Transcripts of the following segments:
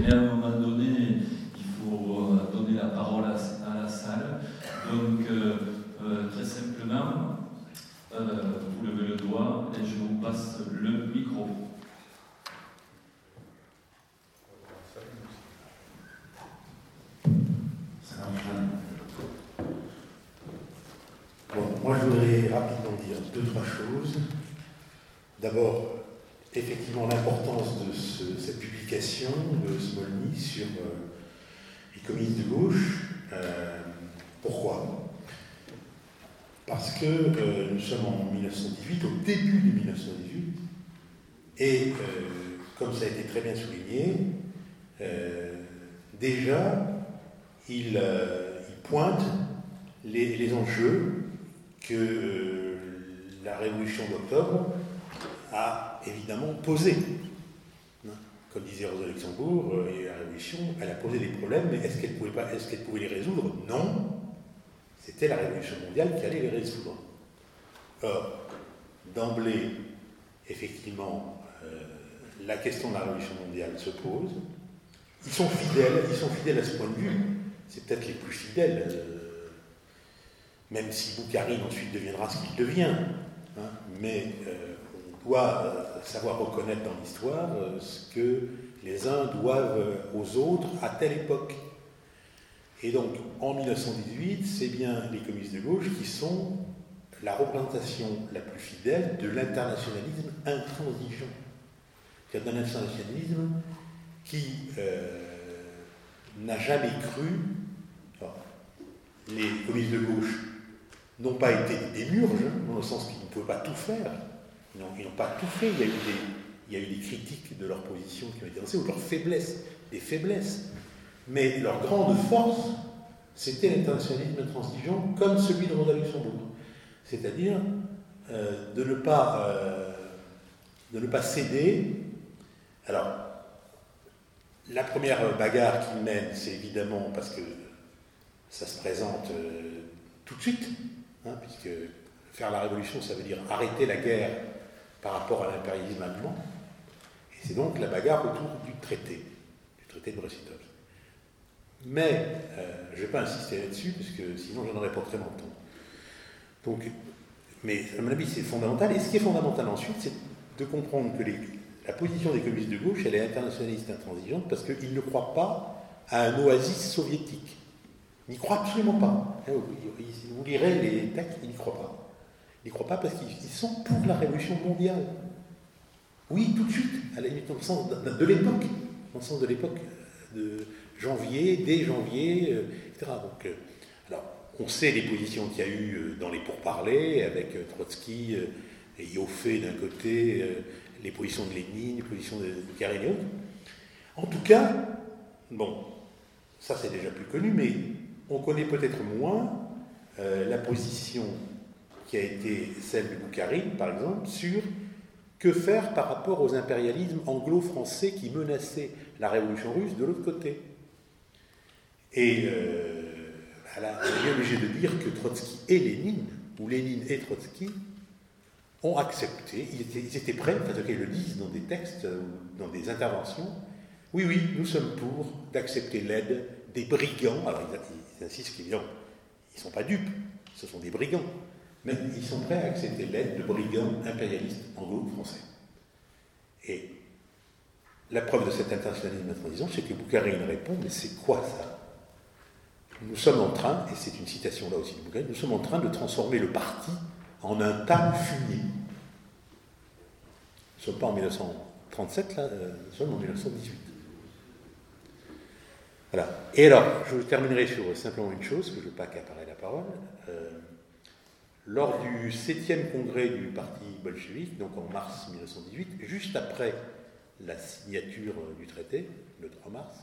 mais à un moment donné, il faut donner la parole à la salle. Donc, très simplement, vous levez le doigt et je vous passe le micro. Bon, moi je voudrais rapidement dire 2-3 choses. D'abord, effectivement, l'importance de cette publication de Smolny sur les communistes de gauche. Pourquoi ? Parce que nous sommes en 1918, au début de 1918, et comme ça a été très bien souligné, déjà il pointe les enjeux que la Révolution d'octobre a évidemment posé. Comme disait Rosa Luxembourg, la Révolution, elle a posé des problèmes, mais est-ce qu'elle pouvait les résoudre ? Non. C'était la Révolution mondiale qui allait les résoudre. Or, d'emblée, effectivement, la question de la Révolution mondiale se pose. Ils sont fidèles à ce point de vue. C'est peut-être les plus fidèles, même si Boukharine ensuite deviendra ce qu'il devient. Mais on doit savoir reconnaître dans l'histoire ce que les uns doivent aux autres à telle époque. Et donc, en 1918, c'est bien les communistes de gauche qui sont la représentation la plus fidèle de l'internationalisme intransigeant. C'est-à-dire d'un internationalisme qui n'a jamais cru. Alors, les communistes de gauche n'ont pas été des démiurges, dans le sens qu'ils ne pouvaient pas tout faire. Ils n'ont pas tout fait. Il y a eu des critiques de leur position qui ont été lancées, ou de leurs faiblesses, des faiblesses. Mais leur grande force, c'était l'internationalisme intransigeant, comme celui de Rosa Luxembourg. C'est-à-dire de ne pas céder. Alors, la première bagarre qu'ils mènent, c'est évidemment parce que ça se présente tout de suite, puisque faire la révolution, ça veut dire arrêter la guerre par rapport à l'impérialisme allemand. Et c'est donc la bagarre autour du traité de Brest-Litovsk. Mais je ne vais pas insister là-dessus, parce que sinon j'en aurais pas très longtemps. Donc, mais à mon avis, c'est fondamental. Et ce qui est fondamental ensuite, c'est de comprendre que la position des communistes de gauche, elle est internationaliste intransigeante, parce qu'ils ne croient pas à un oasis soviétique. Ils n'y croient absolument pas. Si vous lirez les textes, ils n'y croient pas. Ils n'y croient pas parce qu'ils sont pour la révolution mondiale. Oui, tout de suite, à la limite, dans le sens de l'époque. Dans le sens de l'époque de janvier, dès janvier, etc. Donc, alors, on sait les positions qu'il y a eu dans les pourparlers, avec Trotsky et Ioffe d'un côté, les positions de Lénine, les positions de Karine et autres. En tout cas, bon, ça c'est déjà plus connu, mais on connaît peut-être moins la position qui a été celle de Boukharine, par exemple, sur que faire par rapport aux impérialismes anglo-français qui menaçaient la révolution russe de l'autre côté. Et on est obligé de dire que Trotsky et Lénine, ou Lénine et Trotsky, ont accepté, ils étaient prêts, enfin, ils le disent dans des textes, dans des interventions, oui, nous sommes pour d'accepter l'aide des brigands. Alors ils insistent qu'évidemment, ils ne sont pas dupes, ce sont des brigands, mais ils sont prêts à accepter l'aide de brigands impérialistes anglo-français. Et la preuve de cet internationalisme intransigeant, c'est que Boukharine répond, mais c'est quoi ça ? Nous sommes en train, et c'est une citation là aussi de Boukharine, nous sommes en train de transformer le parti en un tas de fumier. Nous ne sommes pas en 1937, là, nous sommes en 1918. Voilà. Et alors, je terminerai sur simplement une chose, que je ne veux pas accaparer la parole. Lors du 7e congrès du parti bolchevique, donc en mars 1918, juste après la signature du traité, le 3 mars,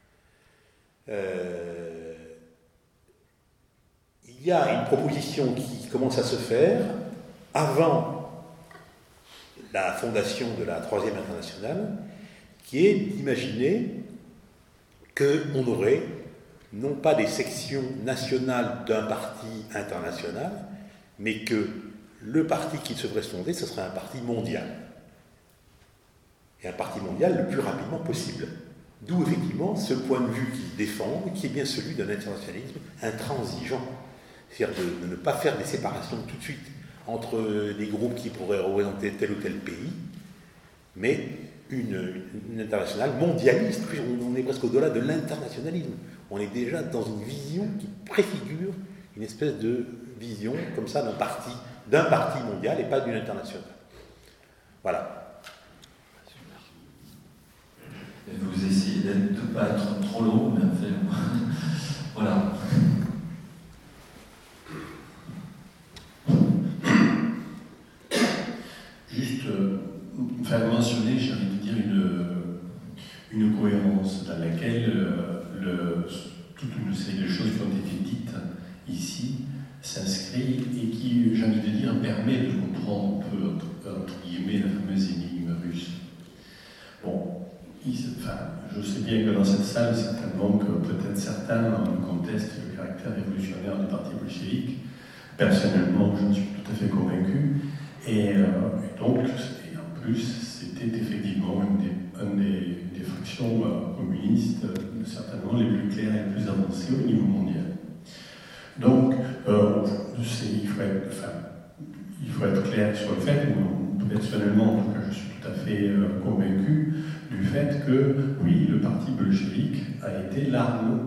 il y a une proposition qui commence à se faire avant la fondation de la Troisième Internationale, qui est d'imaginer qu'on aurait non pas des sections nationales d'un parti international, mais que le parti qui se devrait se fonder, ce serait un parti mondial. Et un parti mondial le plus rapidement possible. D'où effectivement ce point de vue qu'il défend, qui est bien celui d'un internationalisme intransigeant. C'est-à-dire de ne pas faire des séparations tout de suite entre des groupes qui pourraient représenter tel ou tel pays, mais une internationale mondialiste. On est presque au-delà de l'internationalisme. On est déjà dans une vision qui préfigure une espèce de vision comme ça d'un parti mondial et pas d'une internationale. Voilà. Et vous essayez de ne pas être trop long, mais enfin, voilà. Juste, mentionner, j'ai envie de dire, une cohérence dans laquelle toute une série de choses qui ont été dites ici s'inscrit et qui, j'ai envie de dire, permet de comprendre un peu, entre guillemets, la fameuse énigme russe. Bon, je sais bien que dans cette salle, certainement que peut-être certains contestent le caractère révolutionnaire du parti bolchevique. Personnellement, je suis tout à fait convaincu. Et donc, en plus, c'était effectivement une des fractions communistes, certainement les plus claires et les plus avancées au niveau mondial. Donc, il faut être clair sur le fait, personnellement, en tout cas, je suis tout à fait convaincu du fait que, oui, le parti bolchevique a été l'arme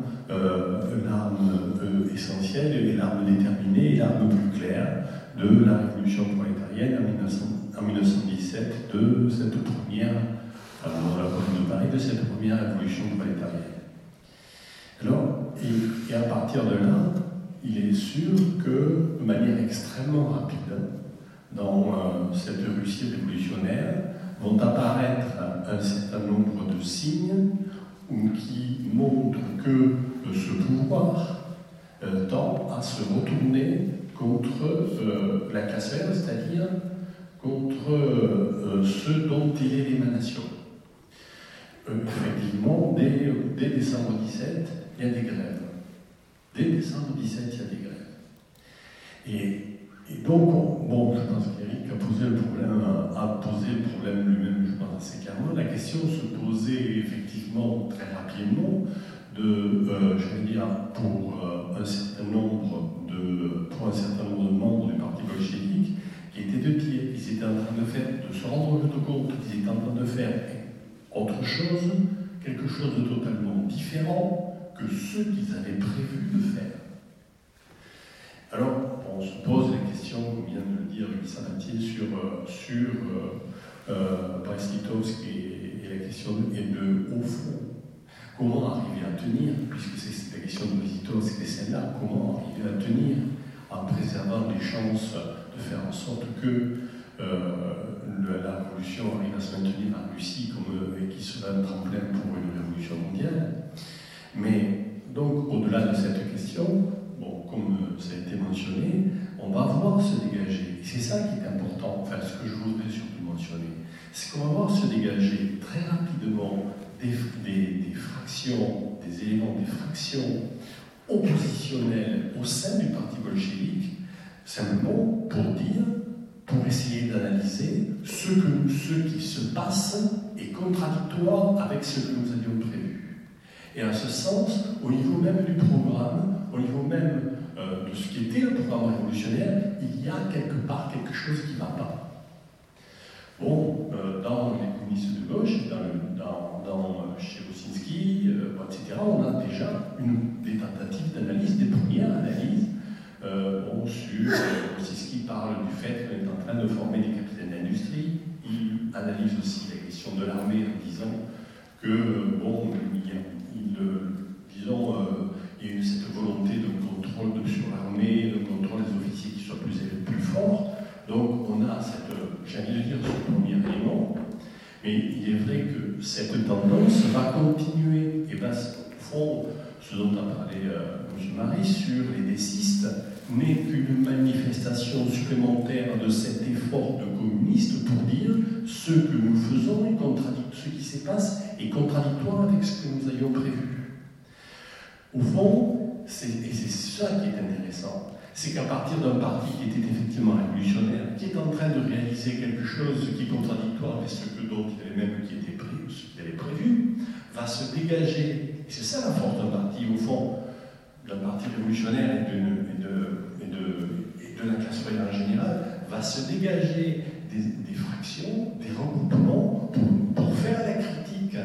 essentielle et l'arme déterminée et l'arme plus claire de la révolution prolétarienne en 1917, de cette première, dans la commune de Paris, de cette première révolution prolétarienne. Alors, et à partir de là, il est sûr que, de manière extrêmement rapide, dans cette Russie révolutionnaire, vont apparaître un certain nombre de signes qui montrent que ce pouvoir tend à se retourner contre la classe ouvrière, c'est-à-dire contre ceux dont il est l'émanation. Effectivement, dès décembre 17, il y a des grèves. Dès décembre 17, il y a des grèves. Et donc, je pense qu'Éric a posé le problème lui-même, je pense assez clairement. La question se posait effectivement très rapidement pour un certain nombre de membres du parti bolchevique qui étaient de pied. Ils étaient en train de se rendre compte qu'ils étaient en train de faire autre chose, quelque chose de totalement différent que ce qu'ils avaient prévu de faire. Alors, on se pose la question, comme vient de le dire Guy Sabatier, sur Brest-Litovsk et la question au fond, comment arriver à tenir, puisque c'est la question de Brest-Litovsk et celle-là, comment arriver à tenir en préservant les chances de faire en sorte que la révolution arrive à se maintenir en Russie et qui sera un tremplin pour une révolution mondiale. Mais donc, au-delà de cette question, comme ça a été mentionné, on va voir se dégager. Et c'est ça qui est important, ce que je voudrais surtout mentionner, c'est qu'on va voir se dégager très rapidement des fractions, des éléments, des fractions oppositionnelles au sein du parti bolchevique, simplement pour essayer d'analyser ce qui se passe est contradictoire avec ce que nous avions prévu. Et en ce sens, au niveau même du programme, au niveau même de ce qui était le programme révolutionnaire, il y a quelque part quelque chose qui ne va pas. Dans les communistes de gauche, chez Osinski, etc., on a déjà des tentatives d'analyse, des premières analyses sur Osinski parle du fait qu'on est en train de former des capitaines d'industrie. Il analyse aussi la question de l'armée en disant que, il y a eu cette volonté de contrôle sur l'armée, de contrôle des officiers qui soient plus forts. Donc on a ce premier élément, mais il est vrai que cette tendance va continuer. Et bien, au fond, ce dont a parlé M. Marie sur les décistes n'est qu'une manifestation supplémentaire de cet effort de communistes pour dire ce que nous faisons est ce qui se passe est contradictoire avec ce que nous avions prévu. Au fond, c'est ça qui est intéressant, c'est qu'à partir d'un parti qui était effectivement révolutionnaire, qui est en train de réaliser quelque chose qui est contradictoire avec ce dont il avait même qui était prévu, va se dégager, et c'est ça la force d'un parti, au fond, d'un parti révolutionnaire et de la classe ouvrière en général, va se dégager des fractions, des regroupements pour faire la critique,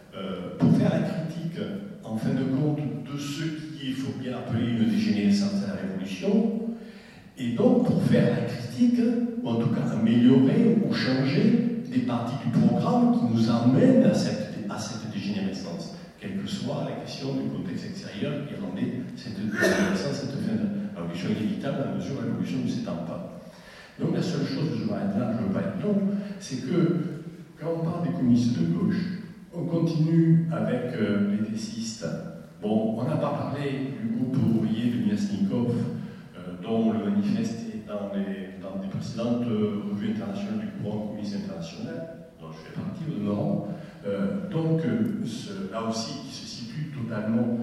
en fin de compte, de ce qu'il faut bien appeler une dégénérescence de la Révolution, et donc pour faire la critique, ou en tout cas améliorer ou changer des parties du programme qui nous emmènent à cette dégénérescence, quelle que soit la question du contexte extérieur qui rendait cette dégénérescence, cette fin de la Révolution inévitable à mesure où la Révolution ne s'étend pas. Donc la seule chose que je m'arrête là, je ne veux pas être long, c'est que quand on parle des communistes de gauche, on continue avec les décistes. Bon, on n'a pas parlé du groupe ouvrier de Myasnikov, dont le manifeste est dans des précédentes revues internationales du courant communiste international, dont je fais partie au demeurant. Donc, là aussi, qui se situe totalement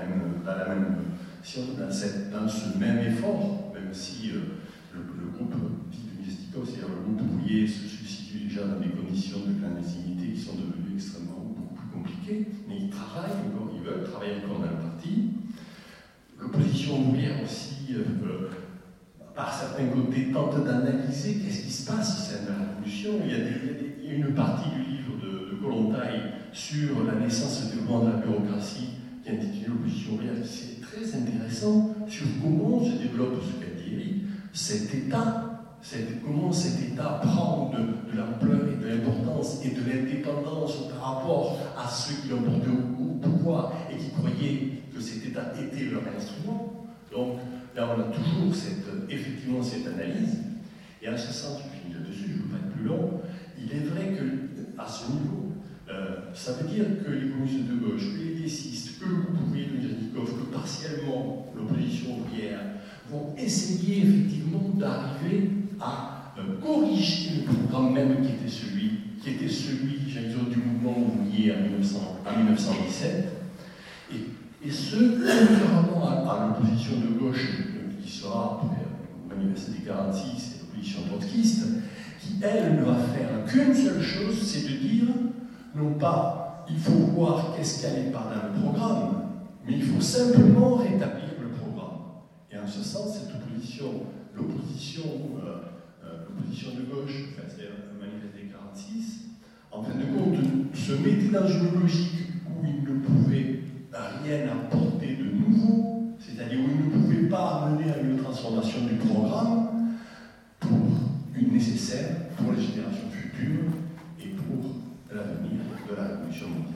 dans ce même effort, même si le groupe dit de Myasnikov, c'est-à-dire le groupe ouvrier, se situe déjà dans des conditions de clandestinité qui sont devenues extrêmement beaucoup plus compliquées, mais ils travaillent encore, ils veulent travailler encore dans le parti. L'opposition ouvrière aussi, par certains côtés, tente d'analyser qu'est-ce qui se passe au sein de la Révolution. Il y a une partie du livre de Kollontai sur la naissance et le développement de la bureaucratie qui est intitulée l'opposition ouvrière. C'est très intéressant sur comment se développe ce qu'a dit Eric, cet État. Comment cet État prend de l'ampleur et de l'importance et de l'indépendance par rapport à ceux qui l'ont porté au pouvoir et qui croyaient que cet État était leur instrument. Donc là, on a toujours effectivement cette analyse. Et à ce sens, je finis là-dessus, je ne veux pas être plus long, il est vrai qu'à ce niveau, ça veut dire que les communistes de gauche, que les décistes, que le groupe ouvrier de Myasnikov, que partiellement l'opposition ouvrière, vont essayer effectivement d'arriver à corriger le programme même qui était celui, j'allais dire, du mouvement ouvrier en 1917, et ce, contrairement à l'opposition de gauche qui sera après l'Université des 46 et l'opposition trotskiste, qui, elle, ne va faire qu'une seule chose, c'est de dire, non pas il faut voir qu'est-ce qui allait pas dans le programme, mais il faut simplement rétablir le programme. Et en ce sens, cette l'opposition de gauche, enfin, c'est-à-dire le manifeste des 46, en fin de compte, se mettait dans une logique où il ne pouvait rien apporter de nouveau, c'est-à-dire où il ne pouvait pas amener à une transformation du programme nécessaire pour les générations futures et pour l'avenir de la Révolution mondiale.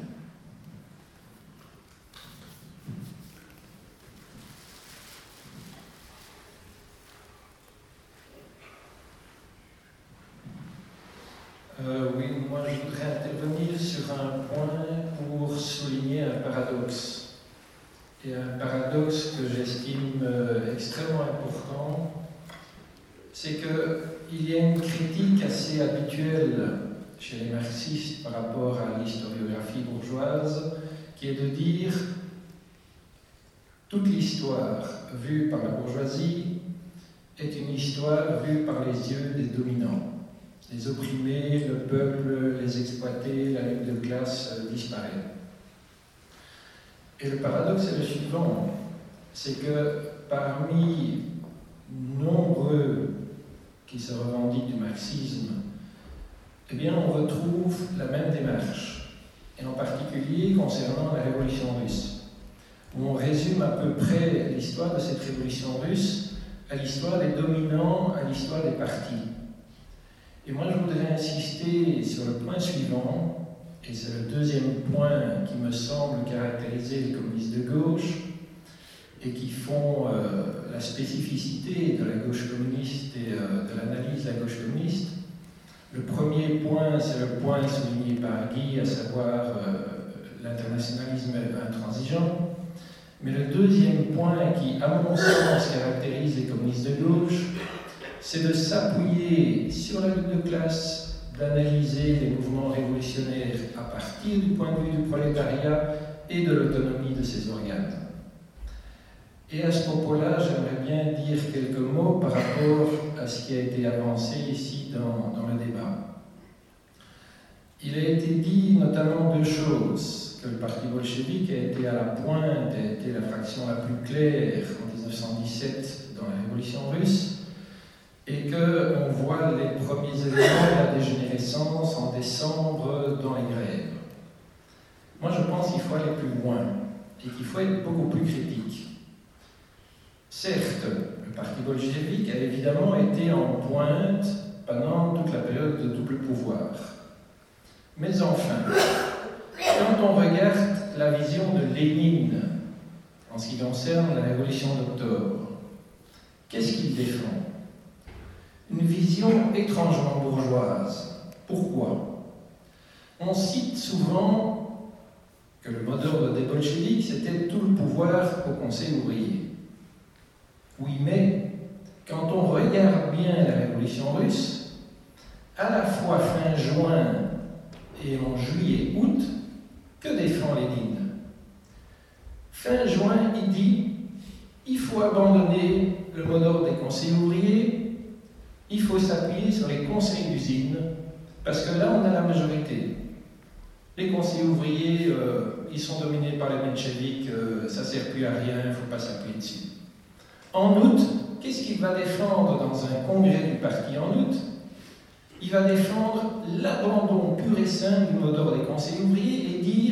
Oui, moi je voudrais intervenir sur un point pour souligner un paradoxe. Et un paradoxe que j'estime extrêmement important, c'est qu'il y a une critique assez habituelle chez les marxistes par rapport à l'historiographie bourgeoise, qui est de dire toute l'histoire vue par la bourgeoisie est une histoire vue par les yeux des dominants. Les opprimés, le peuple, les exploités, la lutte de classe disparaît. Et le paradoxe est le suivant, c'est que parmi nombreux qui se revendiquent du marxisme, eh bien on retrouve la même démarche, et en particulier concernant la révolution russe, où on résume à peu près l'histoire de cette révolution russe à l'histoire des dominants, à l'histoire des partis. Et moi, je voudrais insister sur le point suivant, et c'est le deuxième point qui me semble caractériser les communistes de gauche, et qui font la spécificité de la gauche communiste et de l'analyse de la gauche communiste. Le premier point, c'est le point souligné par Guy, à savoir l'internationalisme intransigeant. Mais le deuxième point qui, à mon sens, caractérise les communistes de gauche, c'est de s'appuyer sur la lutte de classe, d'analyser les mouvements révolutionnaires à partir du point de vue du prolétariat et de l'autonomie de ses organes. Et à ce propos-là, j'aimerais bien dire quelques mots par rapport à ce qui a été avancé ici dans le débat. Il a été dit notamment deux choses, que le parti bolchevique a été à la pointe, a été la fraction la plus claire en 1917 dans la Révolution russe, et qu'on voit les premiers éléments de la dégénérescence en décembre dans les grèves. Moi, je pense qu'il faut aller plus loin et qu'il faut être beaucoup plus critique. Certes, le parti bolchevique a évidemment été en pointe pendant toute la période de double pouvoir. Mais enfin, quand on regarde la vision de Lénine en ce qui concerne la Révolution d'octobre, qu'est-ce qu'il défend? Une vision étrangement bourgeoise. Pourquoi? On cite souvent que le mot d'ordre des bolcheviks, c'était tout le pouvoir au Conseil ouvrier. Oui, mais quand on regarde bien la Révolution russe, à la fois fin juin et en juillet-août, que défend Lénine? Fin juin, il dit il faut abandonner le mot d'ordre des conseils ouvriers, il faut s'appuyer sur les conseils d'usine, parce que là, on a la majorité. Les conseils ouvriers, ils sont dominés par les mencheviks, ça ne sert plus à rien, il ne faut pas s'appuyer dessus. En août, qu'est-ce qu'il va défendre dans un congrès du parti en août? Il va défendre l'abandon pur et simple du mot d'ordre des conseils ouvriers et dire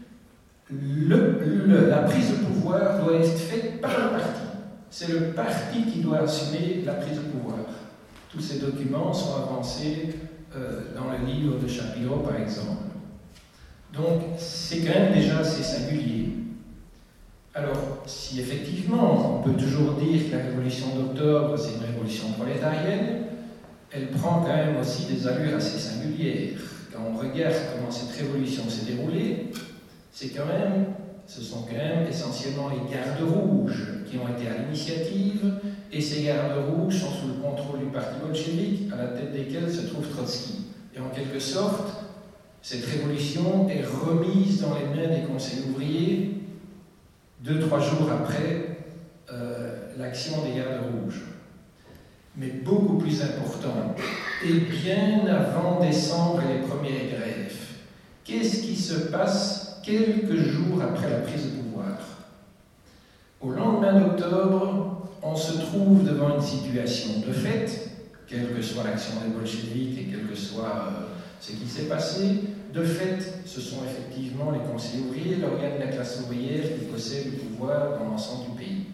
la prise de pouvoir doit être faite par le parti. C'est le parti qui doit assumer la prise de pouvoir. Tous ces documents sont avancés dans le livre de Shapiro, par exemple. Donc, c'est quand même déjà assez singulier. Alors, si effectivement, on peut toujours dire que la révolution d'octobre, c'est une révolution prolétarienne, elle prend quand même aussi des allures assez singulières. Quand on regarde comment cette révolution s'est déroulée, ce sont quand même essentiellement les gardes rouges qui ont été à l'initiative, et ces gardes rouges sont sous le contrôle du parti bolchevique, à la tête desquels se trouve Trotsky. Et en quelque sorte, cette révolution est remise dans les mains des conseils ouvriers 2-3 jours après l'action des gardes rouges. Mais beaucoup plus important, et bien avant décembre et les premières grèves, qu'est-ce qui se passe quelques jours après la prise de pouvoir? Au lendemain d'octobre, on se trouve devant une situation de fait, quelle que soit l'action des bolcheviks et quel que soit ce qui s'est passé. De fait, ce sont effectivement les conseils ouvriers, l'organe de la classe ouvrière qui possède le pouvoir dans l'ensemble du pays.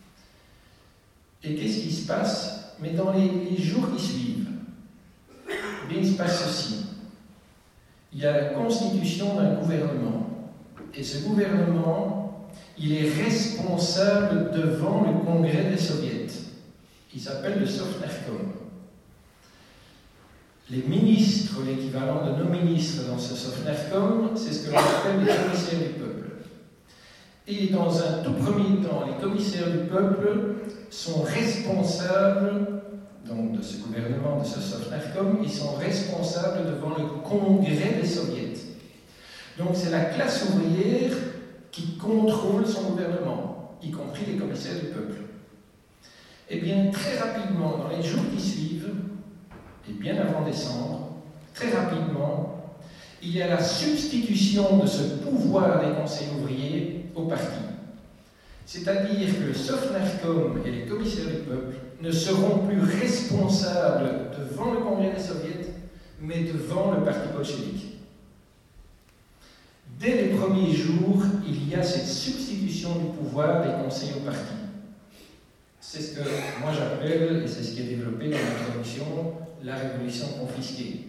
Et qu'est-ce qui se passe? Mais dans les jours qui suivent, il se passe ceci. Il y a la constitution d'un gouvernement. Et ce gouvernement, il est responsable devant le congrès des soviets. Il s'appelle le Sovnarkom. Les ministres, l'équivalent de nos ministres dans ce Sovnarkom, c'est ce que l'on appelle les commissaires du peuple. Et dans un tout premier temps, les commissaires du peuple sont responsables, donc de ce gouvernement, de ce Sovnarkom, ils sont responsables devant le congrès des soviets. Donc c'est la classe ouvrière qui contrôle son gouvernement, y compris les commissaires du peuple. Eh bien, très rapidement, dans les jours qui suivent, et bien avant décembre, très rapidement, il y a la substitution de ce pouvoir des conseils ouvriers au parti. C'est-à-dire que le Sovnarkom et les commissaires du peuple ne seront plus responsables devant le congrès des soviets, mais devant le parti bolchevique. Dès les premiers jours, il y a cette substitution du pouvoir des conseils au parti. C'est ce que moi j'appelle, et c'est ce qui est développé dans l'introduction, la révolution confisquée.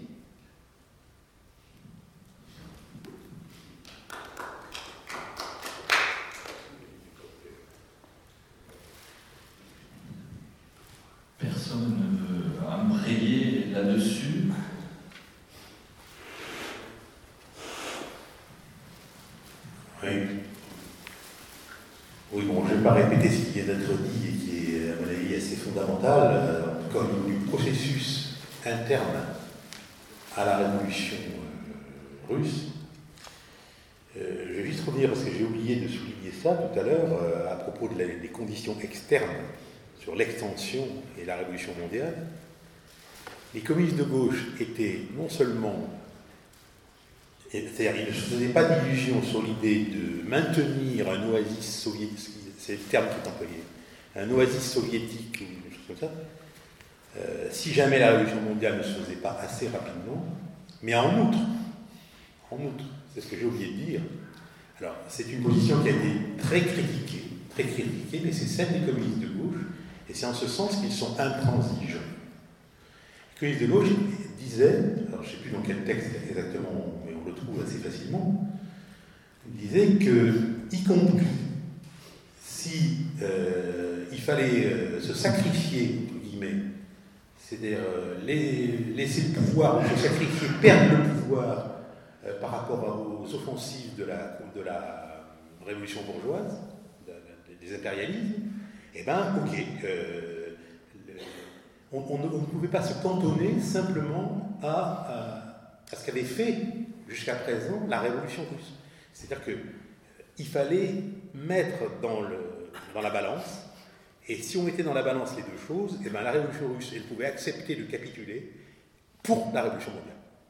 Personne ne veut embrayer là-dessus. Oui, bon, je ne vais pas répéter ce qui vient d'être dit et qui est, à mon avis, assez fondamental, comme du processus interne à la révolution russe. Je vais juste revenir, parce que j'ai oublié de souligner ça tout à l'heure, à propos des conditions externes sur l'extension et la révolution mondiale. Les communistes de gauche étaient non seulement C'est-à-dire, il ne se faisait pas d'illusion sur l'idée de maintenir un oasis soviétique, c'est le terme qui est employé, un oasis soviétique ou quelque chose comme ça, si jamais la révolution mondiale ne se faisait pas assez rapidement, mais en outre, c'est ce que j'ai oublié de dire, alors c'est une position qui a été très critiquée, mais c'est celle des communistes de gauche, et c'est en ce sens qu'ils sont intransigeants. Les communistes de gauche disaient, alors je ne sais plus dans quel texte exactement, mais on le trouve assez facilement, disaient que, y compris si il fallait se sacrifier, entre guillemets, c'est-à-dire laisser le pouvoir, ou se sacrifier, perdre le pouvoir par rapport aux offensives de la révolution bourgeoise, des impérialismes, eh bien, ok, on ne pouvait pas se cantonner simplement à ce qu'avait fait jusqu'à présent la révolution russe. C'est-à-dire qu'il fallait mettre dans la balance, et si on mettait dans la balance les deux choses, eh bien, la révolution russe, elle pouvait accepter de capituler pour la révolution mondiale.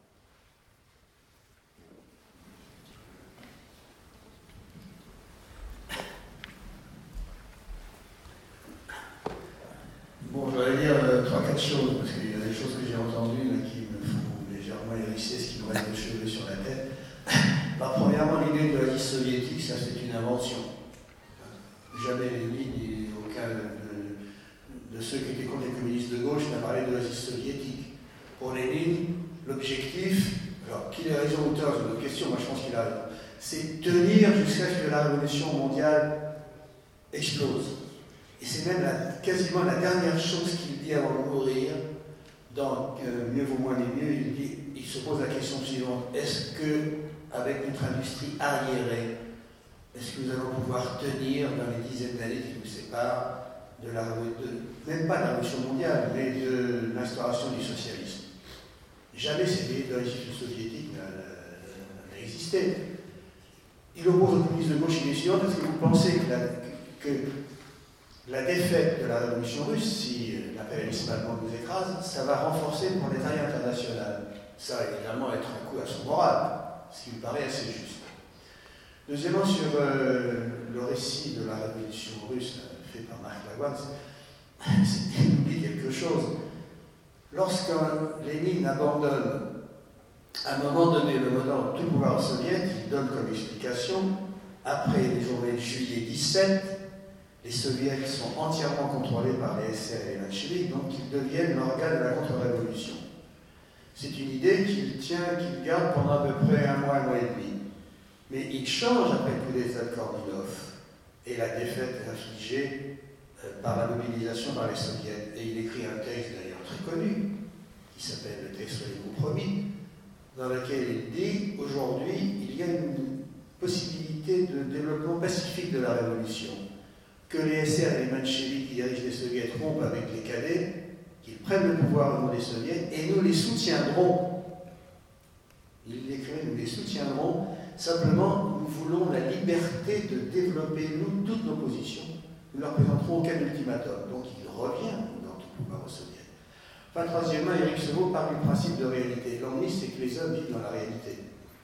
Bon, je vais dire 3-4 choses, parce qu'il y a des choses que j'ai entendues là, qui me font légèrement hérisser, ce qui me reste de cheveux sur la tête. Bah, premièrement, l'idée de l'Asie soviétique, ça c'est une invention. Jamais Lénine, ni aucun de ceux qui étaient contre les communistes de gauche n'a parlé de l'Asie soviétique. Pour Lénine, l'objectif, alors qu'il ait raison ou tort, c'est une autre question, moi je pense qu'il a raison, c'est tenir jusqu'à ce que la révolution mondiale explose. Et c'est même quasiment la dernière chose qu'il dit avant de mourir, dans Mieux vaut moins les mieux, il se pose la question suivante, est-ce que, avec notre industrie arriérée, est-ce que nous allons pouvoir tenir dans les dizaines d'années qui nous séparent même pas de la révolution mondiale, mais de l'instauration du socialisme? Jamais cette idée de l'Asie soviétique n'a existé. Il oppose aux communistes de gauche et suivante, est-ce que vous pensez que la défaite de la révolution russe, si l'impérialisme allemand nous écrase, ça va renforcer le prolétariat international? Ça va évidemment être un coup à son moral, ce qui me paraît assez juste. Deuxièmement, sur le récit de la révolution russe fait par Marc Lavoine, il oublie quelque chose. Lorsque Lénine abandonne à un moment donné le tout pouvoir soviétique, il donne comme explication, après les journées de juillet 17, les soviets sont entièrement contrôlés par les SR et les bolcheviks, donc ils deviennent l'organe de la contre-révolution. C'est une idée qu'il garde pendant à peu près un mois et demi. Mais il change après le coup d'État de Kornilov et la défaite infligée par la mobilisation par les soviets. Et il écrit un texte d'ailleurs très connu, qui s'appelle le texte sur les compromis, dans lequel il dit « Aujourd'hui, il y a une possibilité de développement pacifique de la révolution. Que les SR et les bolcheviks qui dirigent les soviets rompent avec les cadets, qu'ils prennent le pouvoir au nom des soviets, et nous les soutiendrons. » Il écrit « Nous les soutiendrons. Simplement, nous voulons la liberté de développer, nous, toutes nos positions. Nous ne leur présenterons aucun ultimatum. » Donc il revient dans tout pouvoir aux soviets. Enfin, troisièmement, Éric Sevaux parle du principe de réalité. L'omnisme, c'est que les hommes vivent dans la réalité.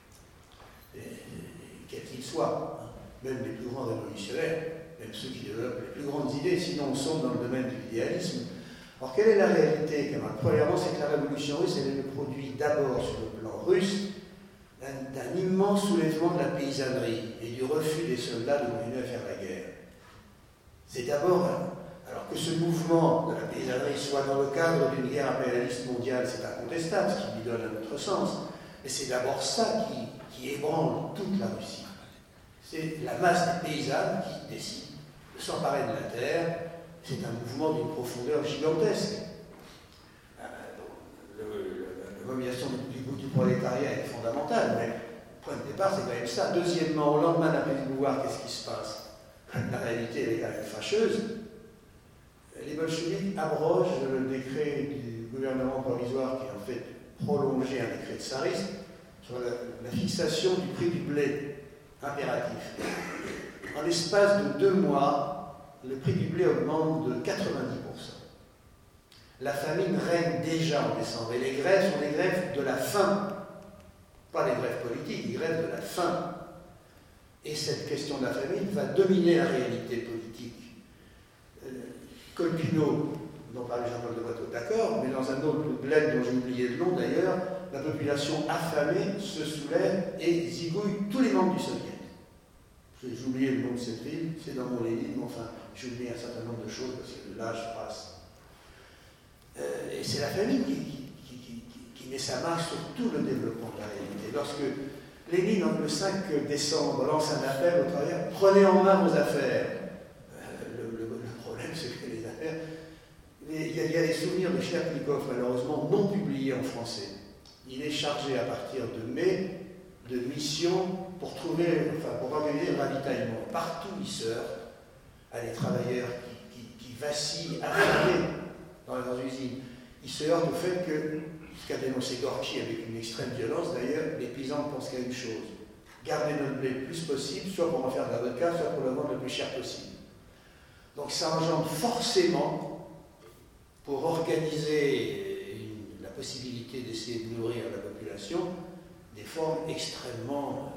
Quel qu'il soit, même les plus grands révolutionnaires, même ceux qui développent les plus grandes idées, sinon on sombre dans le domaine de l'idéalisme. Alors, quelle est la réalité? Premièrement, c'est que la révolution russe, elle est le produit d'abord sur le plan russe d'un immense soulèvement de la paysannerie et du refus des soldats de continuer à faire la guerre. C'est d'abord, alors que ce mouvement de la paysannerie soit dans le cadre d'une guerre impérialiste mondiale, c'est incontestable, ce qui lui donne un autre sens, mais c'est d'abord ça qui ébranle toute la Russie. C'est la masse des paysannes qui décide de s'emparer de la terre. C'est un mouvement d'une profondeur gigantesque. La mobilisation du prolétariat est fondamentale, mais le point de départ, c'est quand même ça. Deuxièmement, au lendemain de la prise du pouvoir, qu'est-ce qui se passe? La réalité, elle est quand même fâcheuse. Les bolcheviks abrogent le décret du gouvernement provisoire qui a en fait prolongé un décret tsariste sur la fixation du prix du blé impératif. En l'espace de 2 mois, le prix du blé augmente de 90%. La famine règne déjà en décembre, et les grèves sont des grèves de la faim. pas les grèves politiques, les grèves de la faim. Et cette question de la famine va dominer la réalité politique. Colpino, dont parlait Jean-Paul de Watteau, d'accord, mais dans un autre bled dont j'ai oublié le nom d'ailleurs, la population affamée se soulève et zigouille tous les membres du Soviet. J'ai oublié le nom de cette ville, c'est dans mon Lénine, mais enfin, j'ai oublié un certain nombre de choses parce que l'âge passe. Et c'est la famille qui met sa marque sur tout le développement de la réalité. Lorsque Lénine, le 5 décembre, lance un appel au travers « Prenez en main vos affaires », le problème, c'est que les affaires... Il y a des souvenirs de Chernigov, malheureusement, non publiés en français. Il est chargé, à partir de mai, de missions pour organiser le ravitaillement. Partout, il se heurte à des travailleurs qui vacillent, affamés dans leurs usines. Il se heurte au fait que, ce qu'a dénoncé Gorky avec une extrême violence d'ailleurs, les paysans ne pensent qu'à une chose: garder notre blé le plus possible, soit pour en faire de la vodka, soit pour le vendre le plus cher possible. Donc ça engendre forcément, pour organiser la possibilité d'essayer de nourrir la population, des formes extrêmement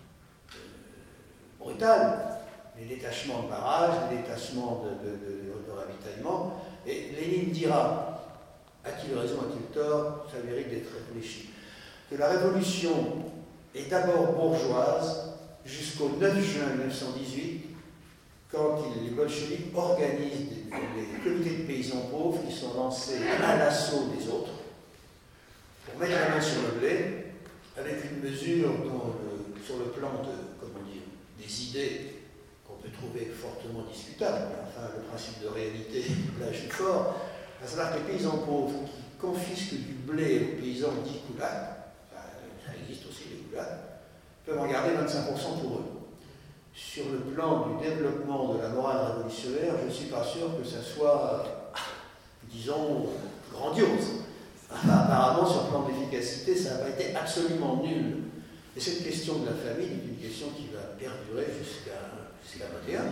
brutales. Les détachements de barrages, les détachements de ravitaillement. Et Lénine dira, a-t-il raison, a-t-il tort, ça mérite d'être réfléchi, que la révolution est d'abord bourgeoise jusqu'au 9 juin 1918, quand les bolcheviks organisent des comités de paysans pauvres qui sont lancés à l'assaut des autres pour mettre la main sur le blé, avec une mesure sur le plan des idées qu'on peut trouver fortement discutables, enfin le principe de réalité là joue fort, à savoir que les paysans pauvres qui confisquent du blé aux paysans dits kulaks, ça existe aussi les kulaks, peuvent en garder 25% pour eux. Sur le plan du développement de la morale révolutionnaire, je ne suis pas sûr que ça soit, disons, grandiose. Apparemment, sur le plan de l'efficacité, ça n'a pas été absolument nul. Et cette question de la famine est une question qui va perdurer jusqu'à 21.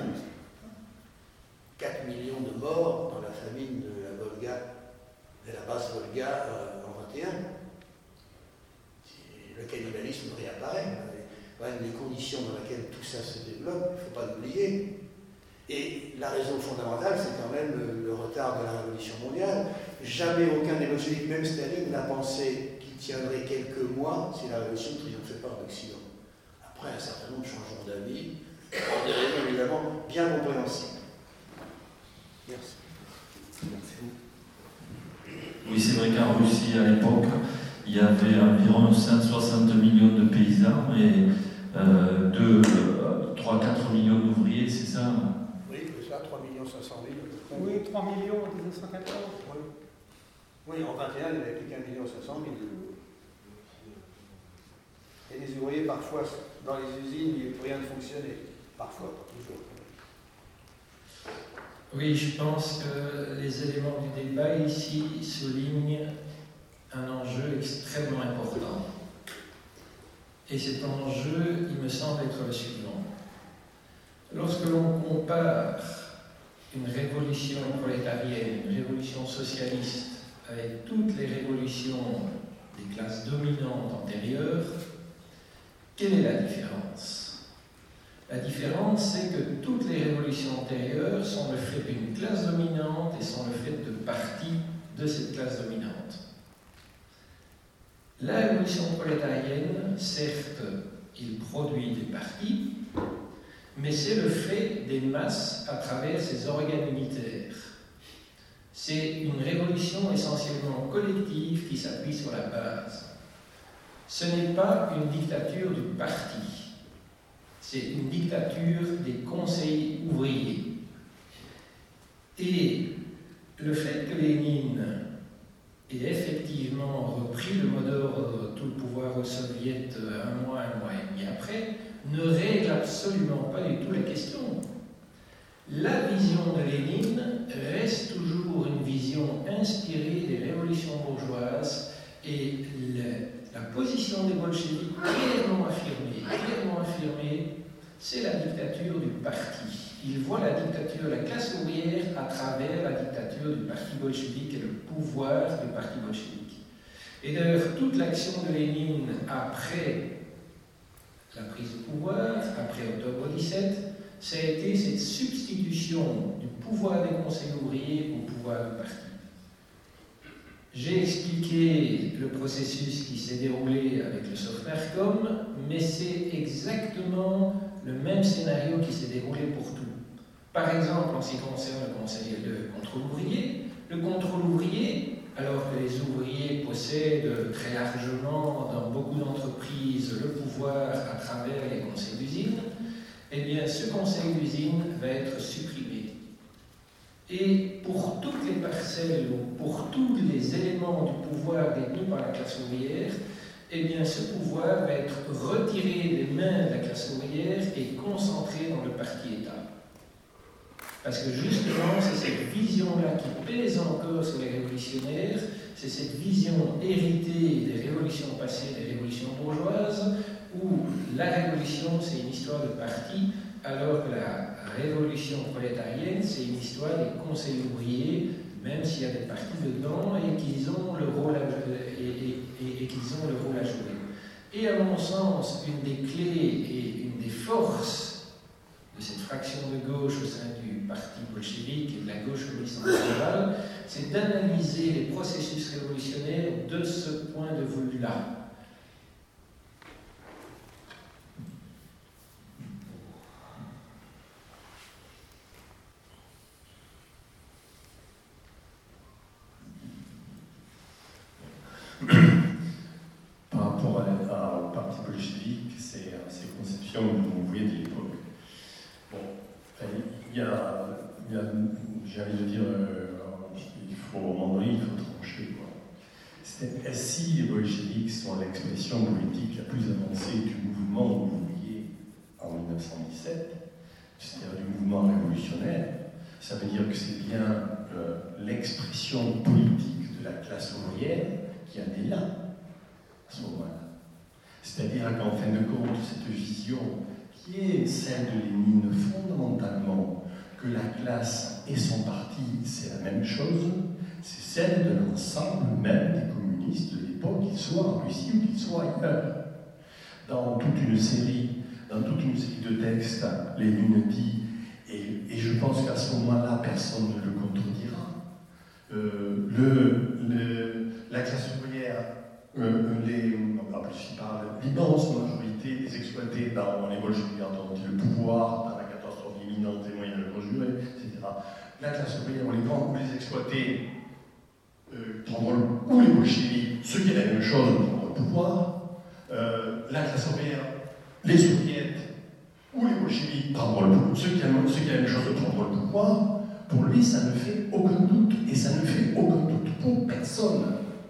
4 millions de morts dans la famine de la Volga, de la basse Volga en 21. Le cannibalisme réapparaît. Les conditions dans lesquelles tout ça se développe, il ne faut pas l'oublier. Et la raison fondamentale, c'est quand même le retard de la révolution mondiale. Jamais aucun des bolcheviks, même Staline, n'a pensé qu'il tiendrait quelques mois si la révolution ne triomphait pas en Occident. Après, un certain nombre de changements d'avis, pour des raisons évidemment bien compréhensibles. Merci. Oui, c'est vrai qu'en Russie, à l'époque, il y avait environ 160 millions de paysans et 3-4 millions d'ouvriers, c'est ça? Oui, c'est ça, 3 500 000. Oui, 3 millions en 1914. Oui, en 21, il n'y avait plus qu'1 500 000. Et les ouvriers, parfois, dans les usines, rien ne fonctionnait. Parfois, pas toujours. Oui, je pense que les éléments du débat ici soulignent un enjeu extrêmement important. Et cet enjeu, il me semble être le suivant. Lorsque l'on compare une révolution prolétarienne, une révolution socialiste, avec toutes les révolutions des classes dominantes antérieures, quelle est la différence? La différence, c'est que toutes les révolutions antérieures sont le fait d'une classe dominante et sont le fait de partis de cette classe dominante. La révolution prolétarienne, certes, il produit des partis, mais c'est le fait des masses à travers ses organes unitaires. C'est une révolution essentiellement collective qui s'appuie sur la base. Ce n'est pas une dictature du parti, c'est une dictature des conseils ouvriers. Et le fait que Lénine ait effectivement repris le mot d'ordre tout le pouvoir aux soviets un mois et demi après, ne règle absolument pas du tout la question. La vision de Lénine reste toujours une vision inspirée des révolutions bourgeoises et la position des bolcheviks clairement affirmée, c'est la dictature du parti. Ils voient la dictature de la classe ouvrière à travers la dictature du parti bolchevique et le pouvoir du parti bolchevique. Et d'ailleurs, toute l'action de Lénine après la prise de pouvoir, après octobre 17, ça a été cette substitution du pouvoir des conseils ouvriers au pouvoir du parti. J'ai expliqué le processus qui s'est déroulé avec le Softwarecom, mais c'est exactement le même scénario qui s'est déroulé pour tout. Par exemple, en ce qui concerne le contrôle ouvrier, alors que les ouvriers possèdent très largement dans beaucoup d'entreprises le pouvoir à travers les conseils d'usine, eh bien ce conseil d'usine va être supprimé. Et pour toutes les parcelles ou pour tous les éléments du pouvoir détenus par la classe ouvrière, eh bien ce pouvoir va être retiré des mains de la classe ouvrière et concentré dans le parti-État. Parce que justement, c'est cette vision-là qui pèse encore sur les révolutionnaires, c'est cette vision héritée des révolutions passées, des révolutions bourgeoises, où la révolution, c'est une histoire de parti, alors que la révolution prolétarienne, c'est une histoire des conseils ouvriers, même s'il y a des partis dedans et qu'ils ont le rôle à jouer. Et à mon sens, une des clés et une des forces de cette fraction de gauche au sein du parti bolchevique et de la gauche communiste internationale, c'est d'analyser les processus révolutionnaires de ce point de vue-là. Par rapport au parti bolchevique, ces conceptions que vous voyez de l'époque. Bon, il y a j'ai envie de dire, il faut, à un moment donné, il faut trancher, quoi. Si les bolcheviques sont l'expression politique la plus avancée du mouvement ouvrier en 1917, c'est-à-dire du mouvement révolutionnaire, ça veut dire que c'est bien l'expression politique de la classe ouvrière qui en est là, à ce moment-là. C'est-à-dire qu'en fin de compte, cette vision qui est celle de Lénine fondamentalement, que la classe et son parti, c'est la même chose, c'est celle de l'ensemble même des communistes de l'époque, qu'ils soient en Russie ou qu'ils soient ailleurs. Dans toute une série de textes, Lénine dit, et je pense qu'à ce moment-là, personne ne le contredira, la classe ouvrière, en plus il parle, l'immense majorité des exploités dans les bolcheviks ont le pouvoir, dans la catastrophe imminente et moyens de conjurer, etc. La classe ouvrière ou les exploités prendront ou les bolcheviks, ceux qui ont la même chose, prendront le pouvoir. La classe ouvrière, les soviets ou les bolcheviks prendront le pouvoir, ceux qui ont la même chose prendront le pouvoir. Pour lui, ça ne fait aucun doute, et ça ne fait aucun doute pour personne.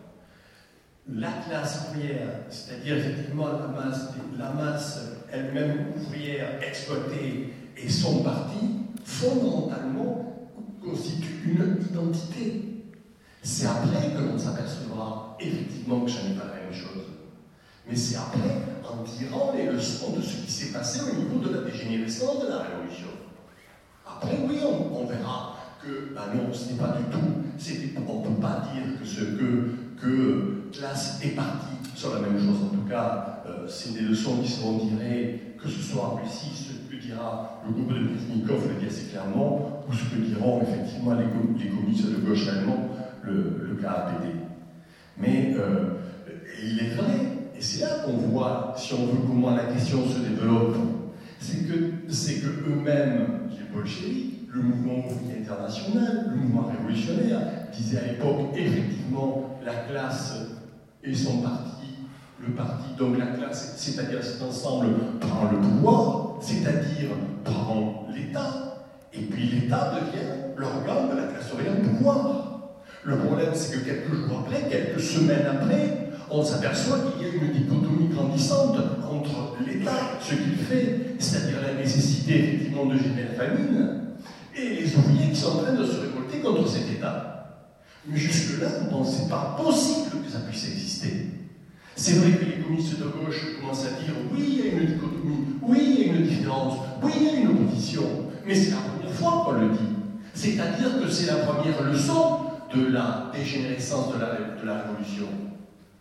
La classe ouvrière, c'est-à-dire effectivement la masse elle-même ouvrière exploitée et son parti, fondamentalement constituent une identité. C'est après que l'on s'apercevra effectivement que ce n'est pas la même chose. Mais c'est après, en tirant les leçons de ce qui s'est passé au niveau de la dégénérescence de la Révolution. Après, oui, on verra que, non, ce n'est pas du tout, on ne peut pas dire que classe et parti sont la même chose. En tout cas, c'est des leçons qui seront tirées, que ce soit en Russie, ce que dira le groupe de Brezhnikov le dit assez clairement, ou ce que diront effectivement les communistes de gauche allemands, le KAPD. Mais il est vrai, et c'est là qu'on voit, si on veut, comment la question se développe, c'est que eux-mêmes, les bolcheviks, le mouvement ouvrier international, le mouvement révolutionnaire, disaient à l'époque, effectivement, la classe et son parti, le parti, donc la classe, c'est-à-dire cet ensemble, prend le pouvoir, c'est-à-dire prend l'État, et puis l'État devient l'organe de la classe ouvrière de pouvoir. Le problème, c'est que quelques jours après, quelques semaines après, on s'aperçoit qu'il y a une dichotomie grandissante entre l'État, ce qu'il fait, c'est-à-dire la nécessité effectivement de gérer la famine, et les ouvriers qui sont en train de se révolter contre cet État. Mais jusque-là, on ne pensait pas possible que ça puisse exister. C'est vrai que les communistes de gauche commencent à dire oui, il y a une dichotomie, oui, il y a une différence, oui, il y a une opposition, mais c'est la première fois qu'on le dit. C'est-à-dire que c'est la première leçon de la dégénérescence de la Révolution.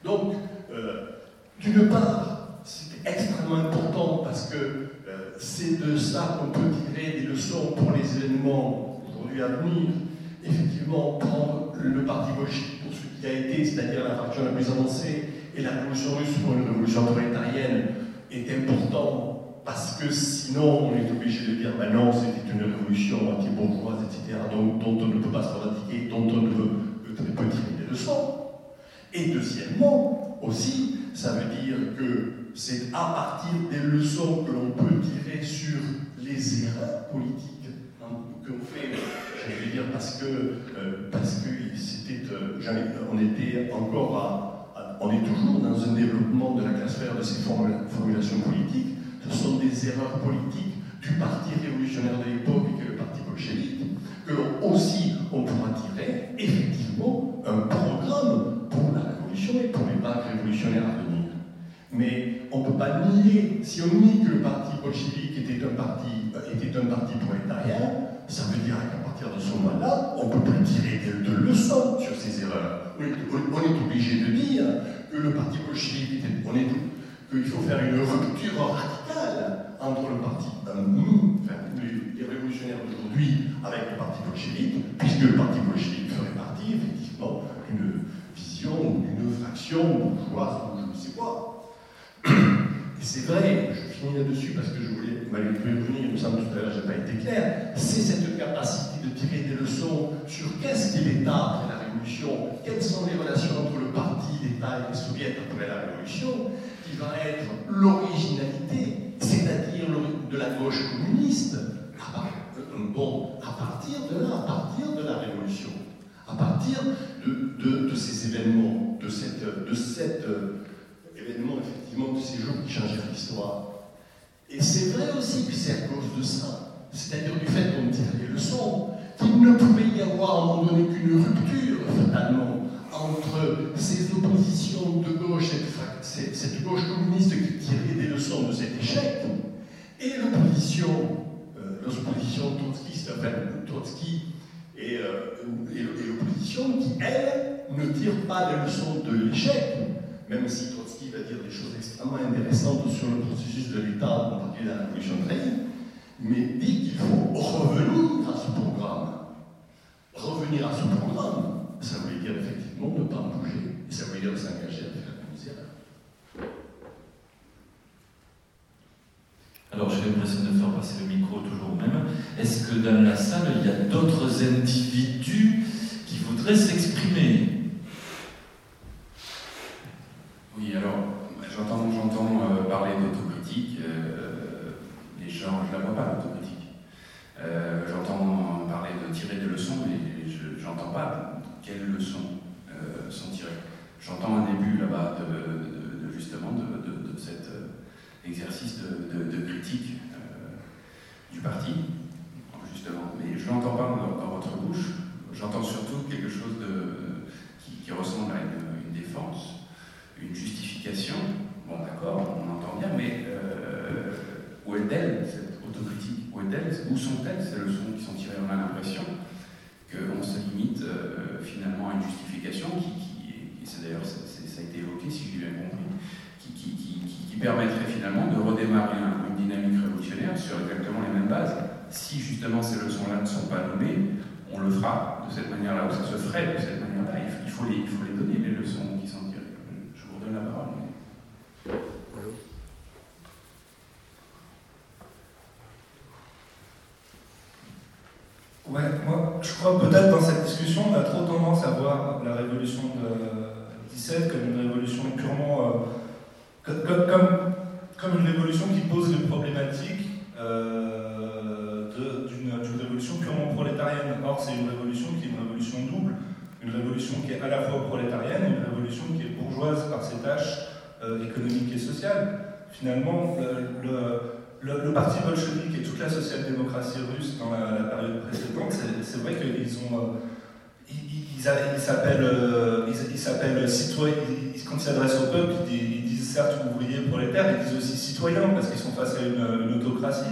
Donc, d'une part, c'est extrêmement important parce que c'est de ça qu'on peut tirer des leçons pour les événements aujourd'hui à venir. Effectivement, prendre le parti bolchevique pour ce qui a été, c'est-à-dire la fraction la plus avancée, et la révolution russe pour une révolution prolétarienne est important parce que sinon on est obligé de dire ben non, c'était une révolution anti-bourgeoise, etc., dont on ne peut pas se revendiquer, dont on ne peut tirer des leçons. Et deuxièmement, aussi, ça veut dire que c'est à partir des leçons que l'on peut tirer sur les erreurs politiques qu'on fait, je vais dire, parce que c'était, on était encore on est toujours dans un développement de la classe ouvrière de ces formulations politiques. Ce sont des erreurs politiques du parti révolutionnaire de l'époque, qui est le parti bolchevique, que l'on aussi, on pourra tirer effectivement un programme pour la révolution et pour les vagues révolutionnaires à venir. Mais on ne peut pas nier, si on nie que le parti bolchevique était un parti prolétarien, ça veut dire qu'à partir de ce moment-là, on ne peut plus tirer de leçons sur ces erreurs. On est obligé de dire que le parti bolchevique, qu'il faut faire une rupture radicale entre le parti, les révolutionnaires d'aujourd'hui avec le parti bolchevique, puisque le parti bolchevique ferait partie, effectivement, d'une vision, d'une fraction bourgeoise, ou je ne sais quoi. Et c'est vrai, je finis là-dessus parce que je voulais revenir, il me semble tout à l'heure, je n'ai pas été clair, c'est cette capacité de tirer des leçons sur qu'est-ce qu'est l'État après la Révolution, quelles sont les relations entre le parti, l'État et les soviets après la Révolution, qui va être l'originalité, c'est-à-dire de la gauche communiste, à partir de la Révolution, à partir de ces événements, de cet événement, effectivement, de ces jours qui changèrent l'histoire. Et c'est vrai aussi que c'est à cause de ça, c'est-à-dire du fait qu'on tire les leçons, qu'il ne pouvait y avoir à un moment donné qu'une rupture, fatalement, entre ces oppositions de gauche, cette gauche communiste qui tirait des leçons de cet échec, et l'opposition trotskiste, enfin Trotsky, et l'opposition qui, elle, ne tire pas des leçons de l'échec, même si Trotsky va dire des choses extrêmement intéressantes sur le processus de l'État, en particulier dans la Révolution de Reine, mais dit qu'il faut revenir à ce programme. Revenir à ce programme, ça voulait dire effectivement ne pas bouger, et ça voulait dire s'engager à faire la misère. Alors j'ai l'impression de faire passer le micro toujours même. Est-ce que dans la salle, il y a d'autres individus qui voudraient s'exprimer ? Oui, alors, j'entends parler d'autocritique. Les gens, je ne la vois pas, l'autocritique. J'entends parler de tirer des leçons, mais je n'entends pas quelles leçons sont tirées. J'entends un début là-bas justement de cet exercice de critique du parti, justement. Mais je ne l'entends pas dans votre bouche. J'entends surtout quelque chose qui ressemble à une défense, une justification. Bon, d'accord, on entend bien, mais où est-elle, cette autocritique? Où sont-elles, ces leçons qui sont tirées? On a l'impression qu'on se limite finalement à une justification et c'est d'ailleurs, ça a été évoqué, si j'ai bien compris, qui permettrait finalement de redémarrer une dynamique révolutionnaire sur exactement les mêmes bases. Si justement ces leçons-là ne sont pas nommées, on le fera de cette manière-là, ou ça se ferait de cette manière-là. Il faut les donner, les leçons qui sont tirées. Je vous redonne la parole. Ouais, moi, je crois peut-être dans cette discussion, on a trop tendance à voir la révolution de 17 comme une révolution purement... comme une révolution qui pose les problématiques d'une révolution purement prolétarienne. Or, c'est une révolution qui est une révolution double, une révolution qui est à la fois prolétarienne et une révolution qui est bourgeoise par ses tâches économiques et sociales. Finalement, le parti bolchevique et toute la social-démocratie russe dans la période précédente, c'est vrai qu'ils ont... Ils s'appellent citoyens, quand ils s'adressent au peuple, ils disent certes ouvriers prolétaires, ils disent aussi citoyens, parce qu'ils sont face à une autocratie.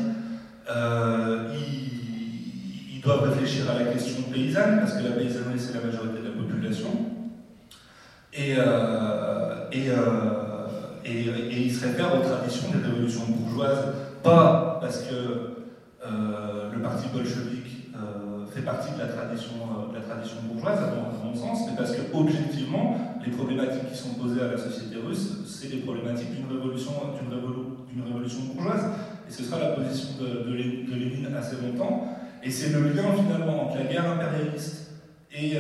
Ils doivent réfléchir à la question paysanne, parce que la paysannerie, c'est la majorité de la population. Et il se réfère aux traditions des révolutions bourgeoises, pas parce que le parti bolchevique fait partie de la tradition bourgeoise, à mon sens, mais parce que objectivement, les problématiques qui sont posées à la société russe, c'est les problématiques d'une révolution bourgeoise. Et ce sera la position de Lénine assez longtemps. Et c'est le lien finalement entre la guerre impérialiste et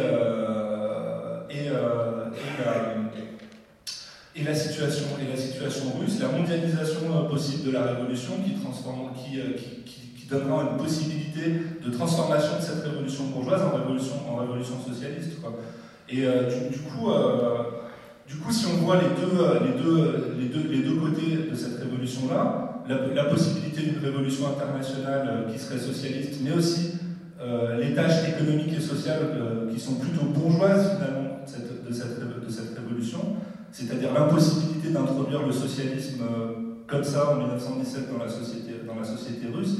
la situation russe, la mondialisation possible de la révolution qui donnera une possibilité de transformation de cette révolution bourgeoise en révolution socialiste, quoi. Et du coup, si on voit les deux côtés de cette révolution-là, la possibilité d'une révolution internationale qui serait socialiste, mais aussi les tâches économiques et sociales qui sont plutôt bourgeoises finalement de cette révolution, c'est-à-dire l'impossibilité d'introduire le socialisme comme ça en 1917 dans la société russe.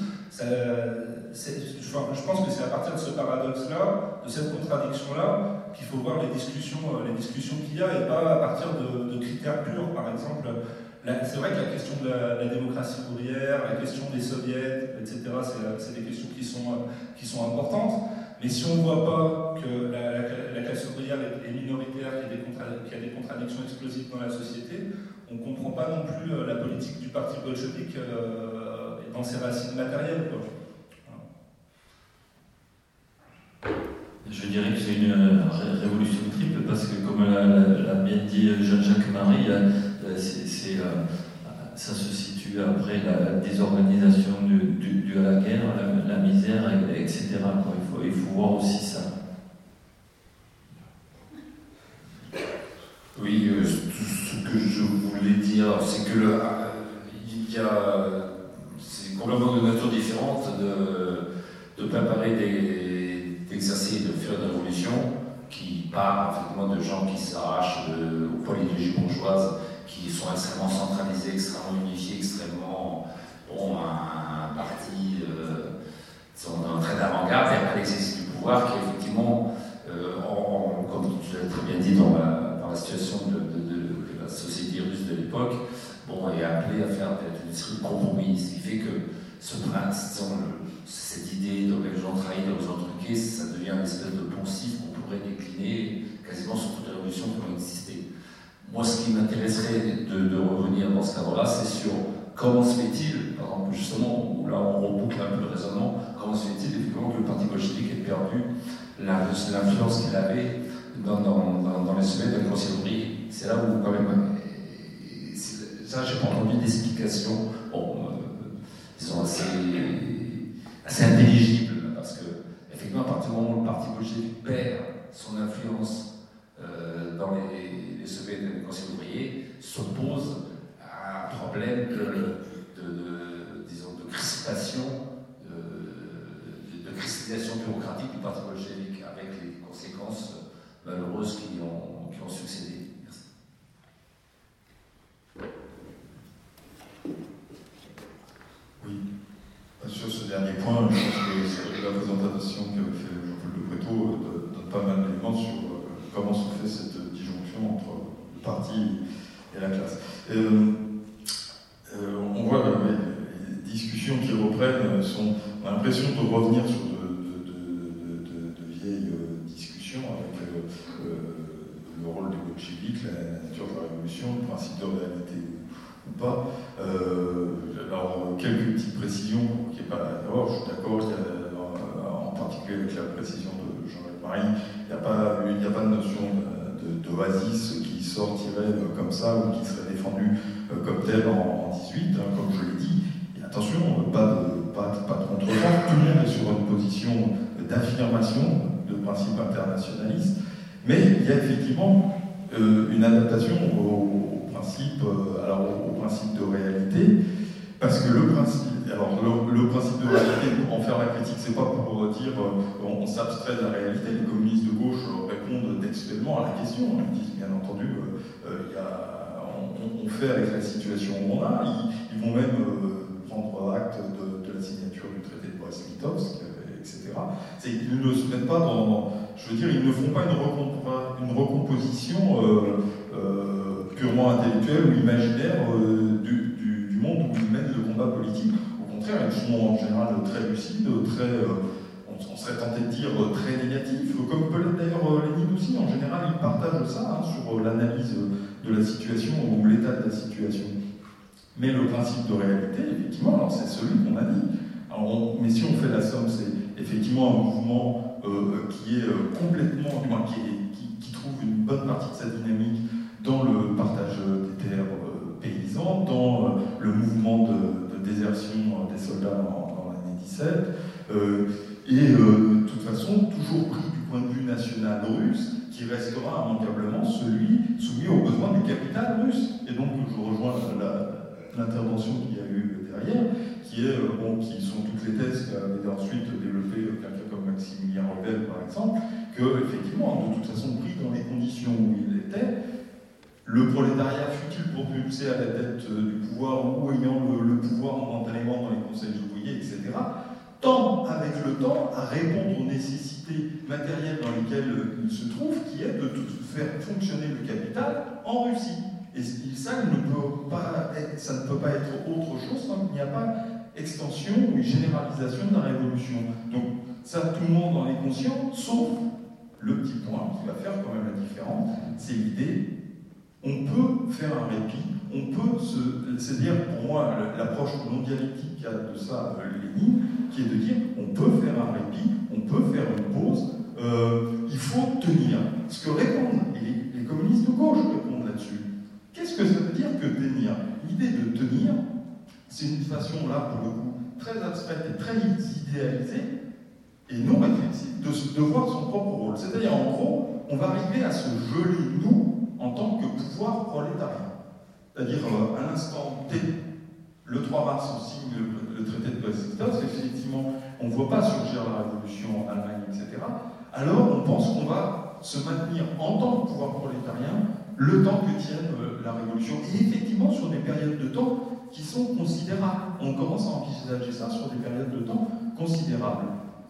Je pense que c'est à partir de ce paradoxe-là, de cette contradiction-là, qu'il faut voir les discussions qu'il y a, et pas à partir de critères purs. Par exemple, c'est vrai que la question de la démocratie ouvrière, la question des soviets, etc., c'est des questions qui sont importantes. Mais si on ne voit pas que la classe ouvrière est minoritaire, qu'il y a des contradictions explosives dans la société, on ne comprend pas non plus la politique du parti bolchevique dans ses racines matérielles, quoi. Je dirais que c'est une révolution triple parce que, comme l'a bien dit Jean-Jacques Marie, ça se situe après la désorganisation de la guerre, la misère, etc. Il faut voir aussi ça. Oui, tout ce que je voulais dire, c'est que c'est complètement de nature différente de préparer d'exercer et de faire une révolution qui part effectivement de gens qui s'arrachent aux idéologies bourgeoises, qui sont extrêmement centralisés, extrêmement unifiés, extrêmement un parti d'un trait d'avant-garde, et à l'exercice du pouvoir qui effectivement, comme tu l'as très bien dit, dans la situation de la société russe de l'époque, est appelé à faire une série de compromis, ce qui fait que cette idée d'horizon trahi, d'horizon truqué, ça devient une espèce de poncif qu'on pourrait décliner quasiment sur toutes les révolutions qui ont existé. Moi, ce qui m'intéresserait de revenir dans ce cadre-là, c'est sur comment se fait-il, par exemple, justement, où là on reboucle un peu le raisonnement, comment se fait-il effectivement que le parti bolchevique ait perdu l'influence qu'il avait dans les semaines de la conciergerie. C'est là où, quand même, ça, j'ai pas entendu d'explication, disons, assez intelligible, parce que, effectivement, à partir du moment où le parti bolchevique perd son influence dans les sommets de conseils ouvriers, s'oppose à un problème disons, de crispation, de cristallisation bureaucratique du parti bolchevique, avec les conséquences malheureuses qui ont succédé. Merci. Oui, sur ce dernier point, je pense que la présentation qu'avait fait Jean-Paul de Bretto donne pas mal d'éléments sur comment se fait cette disjonction entre le parti et la classe. On voit les discussions qui reprennent, on a l'impression de revenir sur de vieilles discussions avec le rôle des bolcheviques, la nature de la révolution, le principe de réalité ou pas. Alors, quelques petites précisions qui est pas. D'abord, je suis d'accord, en particulier avec la précision de Jean-Jacques Marie, il n'y a pas de notion d'oasis qui sortirait comme ça ou qui serait défendue comme telle en 18, comme je l'ai dit. Et attention, pas de contre-sens, tout le monde est sur une position d'affirmation de principe internationaliste, mais il y a effectivement une adaptation au principe de réalité, parce que le principe de réalité, en faire la critique, c'est pas pour dire on s'abstrait de la réalité. Les communistes de gauche répondent textuellement à la question. Ils disent bien entendu, on fait avec la situation où on a. Ils vont même prendre acte de la signature du traité de Brest-Litovsk, etc. Ils ne se mettent pas dans. Je veux dire, ils ne font pas une recomposition purement intellectuelle ou imaginaire du monde où ils mènent le combat politique. Au contraire, ils sont en général très lucides, très, on serait tenté de dire très négatifs, comme peut l'être d'ailleurs Lénine aussi. En général, il partage ça sur l'analyse de la situation ou l'état de la situation. Mais le principe de réalité, effectivement, alors c'est celui qu'on a dit. Alors mais si on fait la somme, c'est effectivement un mouvement qui est complètement, du moins qui trouve une bonne partie de sa dynamique dans le partage des terres paysannes, dans le mouvement de désertion des soldats dans l'année 17, et de toute façon toujours pris du point de vue national russe, qui restera immanquablement celui soumis aux besoins du capital russe. Et donc je rejoins l'intervention qu'il y a eu derrière, qui sont toutes les thèses qu'avait ensuite développé quelqu'un comme Maximilien Revel par exemple, que effectivement, de toute façon, pris dans les conditions où il était, le prolétariat fut-il propulsé à la tête du pouvoir ou ayant le pouvoir momentanément dans les conseils ouvriers, etc., tend avec le temps à répondre aux nécessités matérielles dans lesquelles il se trouve, qui est de faire fonctionner le capital en Russie. Et ça ne peut pas être autre chose tant qu'il n'y a pas extension ou généralisation de la révolution. Donc ça, tout le monde en est conscient, sauf le petit point qui va faire quand même la différence, c'est l'idée, on peut faire un répit, c'est-à-dire pour moi l'approche non-dialectique qu'il y a de ça, Lénine, qui est de dire, on peut faire un répit, on peut faire une pause, il faut tenir. Ce que répondent les communistes de gauche répondent là-dessus. Qu'est-ce que ça veut dire que tenir? L'idée de tenir, c'est une façon, là, pour le coup, très abstraite et très idéalisée, et non réflexive, de voir son propre rôle. C'est-à-dire, en gros, on va arriver à se geler, nous, en tant que pouvoir prolétarien. C'est-à-dire, à l'instant T, le 3 mars, on signe le traité de Brest-Litovsk, effectivement, on ne voit pas surgir la révolution en Allemagne, etc. Alors, on pense qu'on va se maintenir en tant que pouvoir prolétarien le temps que tienne la révolution. Et effectivement, sur des périodes de temps qui sont considérables. On commence à envisager ça sur des périodes de temps considérables.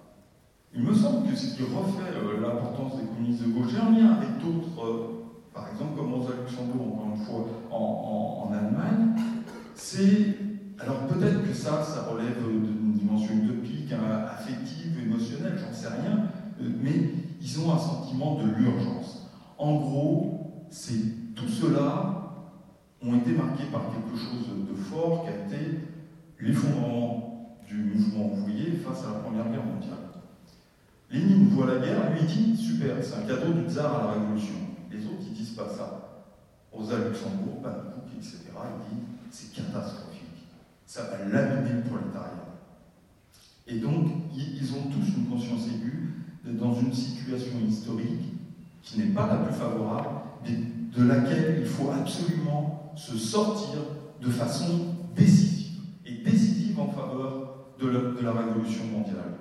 Il me semble que ce qui refait l'importance des communistes de gauche, en lien avec d'autres, par exemple comme Rosa Luxembourg, encore une fois, en Allemagne, c'est... Alors peut-être que ça relève d'une dimension utopique, affective, émotionnelle, j'en sais rien, mais ils ont un sentiment de l'urgence. En gros, tout cela ont été marqués par quelque chose de fort qui a été l'effondrement du mouvement ouvrier face à la Première Guerre mondiale. Lénine voit la guerre, lui dit super, c'est un cadeau du tsar à la révolution. Les autres, ils disent pas ça. Rosa Luxembourg, Pankow, etc., il dit c'est catastrophique. Ça va laminer le prolétariat. Et donc, ils ont tous une conscience aiguë d'être dans une situation historique qui n'est pas la plus favorable, mais de laquelle il faut absolument se sortir de façon décisive, et décisive en faveur de la révolution mondiale.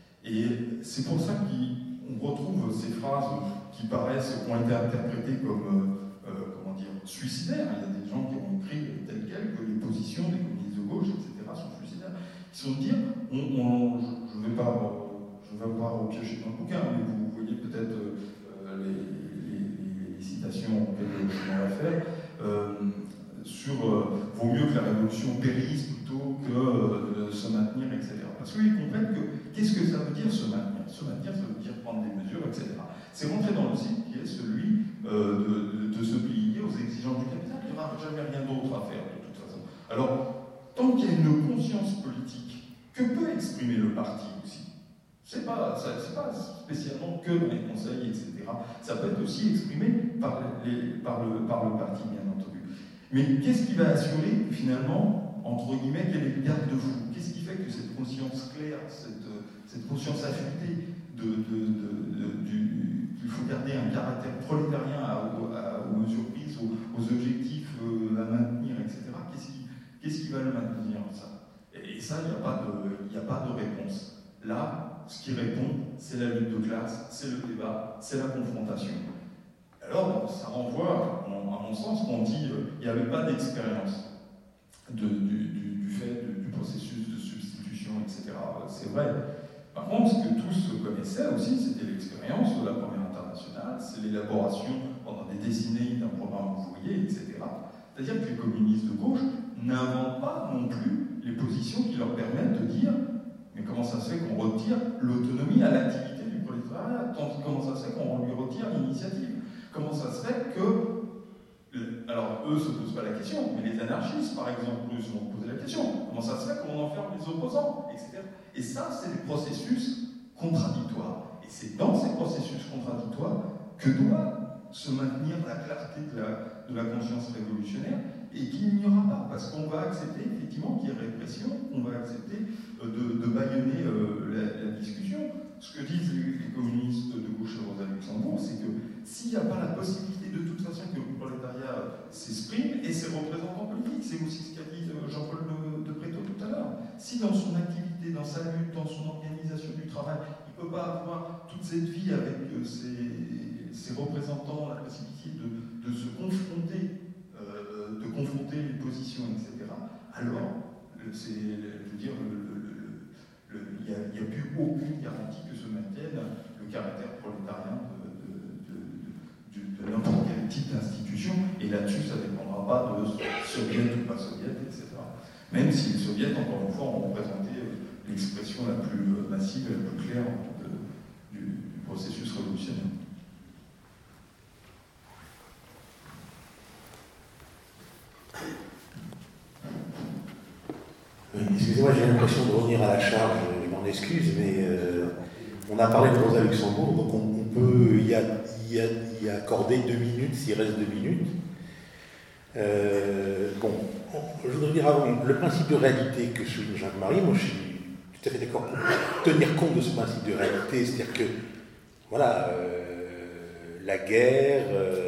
Et c'est pour ça qu'on retrouve ces phrases qui ont été interprétées comme suicidaires. Il y a des gens qui ont écrit tel quel que les positions des communistes de gauche, etc., sont suicidaires. Ils sont de dire, je ne vais pas piocher dans le bouquin, mais vous voyez peut-être les citations auxquelles je m'en réfère, sur vaut mieux que la révolution périsse plutôt que de se maintenir, etc. Parce qu'ils comprennent que qu'est-ce que ça veut dire se maintenir? Se maintenir, ça veut dire prendre des mesures, etc. C'est rentrer dans le cycle qui est celui de se plier aux exigences du capital. Il n'y aura jamais rien d'autre à faire, de toute façon. Alors, tant qu'il y a une conscience politique que peut exprimer le parti aussi, c'est pas spécialement que dans les conseils, etc. Ça peut être aussi exprimé par le parti, bien entendu. Mais qu'est-ce qui va assurer, finalement, entre guillemets, quel est le garde-fou? Qu'est-ce qui fait que cette conscience claire, cette conscience affûtée qu'il faut garder un caractère prolétarien aux mesures prises, aux objectifs à maintenir, etc. Qu'est-ce qui va le maintenir, ça? Et ça, il n'y a pas de réponse. Là, ce qui répond, c'est la lutte de classe, c'est le débat, c'est la confrontation. Alors, ça renvoie, à mon sens, qu'on dit qu'il n'y avait pas d'expérience du fait du processus de substitution, etc. C'est vrai. Par contre, ce que tous connaissaient aussi, c'était l'expérience de la Première Internationale, c'est l'élaboration pendant des décennies d'un programme ouvrier, etc. C'est-à-dire que les communistes de gauche n'inventent pas non plus les positions qui leur permettent de dire mais comment ça se fait qu'on retire l'autonomie à l'activité du prolétariat? Comment ça se fait qu'on lui retire l'initiative? Comment ça se fait que... Alors, eux ne se posent pas la question, mais les anarchistes, par exemple, eux se vont poser la question. Comment ça se fait qu'on enferme les opposants, etc. Et ça, c'est des processus contradictoires. Et c'est dans ces processus contradictoires que doit se maintenir la clarté de la conscience révolutionnaire et qu'il n'y aura pas, parce qu'on va accepter effectivement qu'il y ait répression, on va accepter de bâillonner la discussion. Ce que disent les communistes de gauche à Rosa Luxembourg, c'est que s'il n'y a pas la possibilité de toute façon que le prolétariat s'exprime et ses représentants politiques, c'est aussi ce qu'a dit Jean-Paul de Prétot tout à l'heure, si dans son activité, dans sa lutte, dans son organisation du travail, il ne peut pas avoir toute cette vie avec ses représentants, la possibilité de se confronter, de confronter les positions, etc., alors, il n'y a plus aucune garantie que se maintienne le caractère prolétarien de n'importe quel type d'institution, et là-dessus, ça ne dépendra pas de soviet ou pas soviet, etc. Même si les soviets, encore une fois, ont représenté l'expression la plus massive et la plus claire du processus révolutionnaire. Excusez-moi, j'ai l'impression de revenir à la charge, je m'en excuse, mais on a parlé de Rosa Luxembourg, donc on peut y accorder 2 minutes, s'il reste 2 minutes. Bon, je voudrais dire avant, le principe de réalité que souligne Jacques-Marie, moi je suis tout à fait d'accord pour tenir compte de ce principe de réalité, c'est-à-dire que, voilà, la guerre,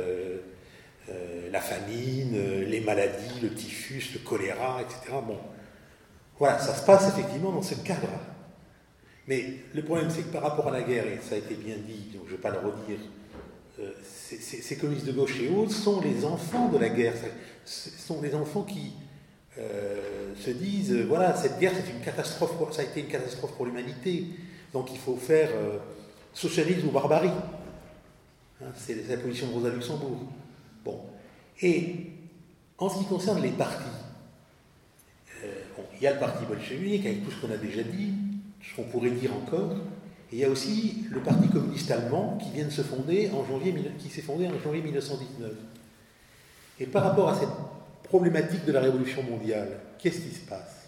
la famine, les maladies, le typhus, le choléra, etc., bon, voilà, ça se passe effectivement dans ce cadre. Mais le problème, c'est que par rapport à la guerre, et ça a été bien dit, donc je ne vais pas le redire, ces communistes de gauche et autres sont les enfants de la guerre. Ce sont les enfants qui se disent, voilà, cette guerre, c'est une catastrophe, ça a été une catastrophe pour l'humanité. Donc il faut faire socialisme ou barbarie. Hein, c'est la position de Rosa Luxembourg. Bon. Et en ce qui concerne les partis, il y a le parti bolchevique, avec tout ce qu'on a déjà dit, ce qu'on pourrait dire encore, et il y a aussi le parti communiste allemand qui vient de se fonder qui s'est fondé en janvier 1919. Et par rapport à cette problématique de la révolution mondiale, qu'est-ce qui se passe?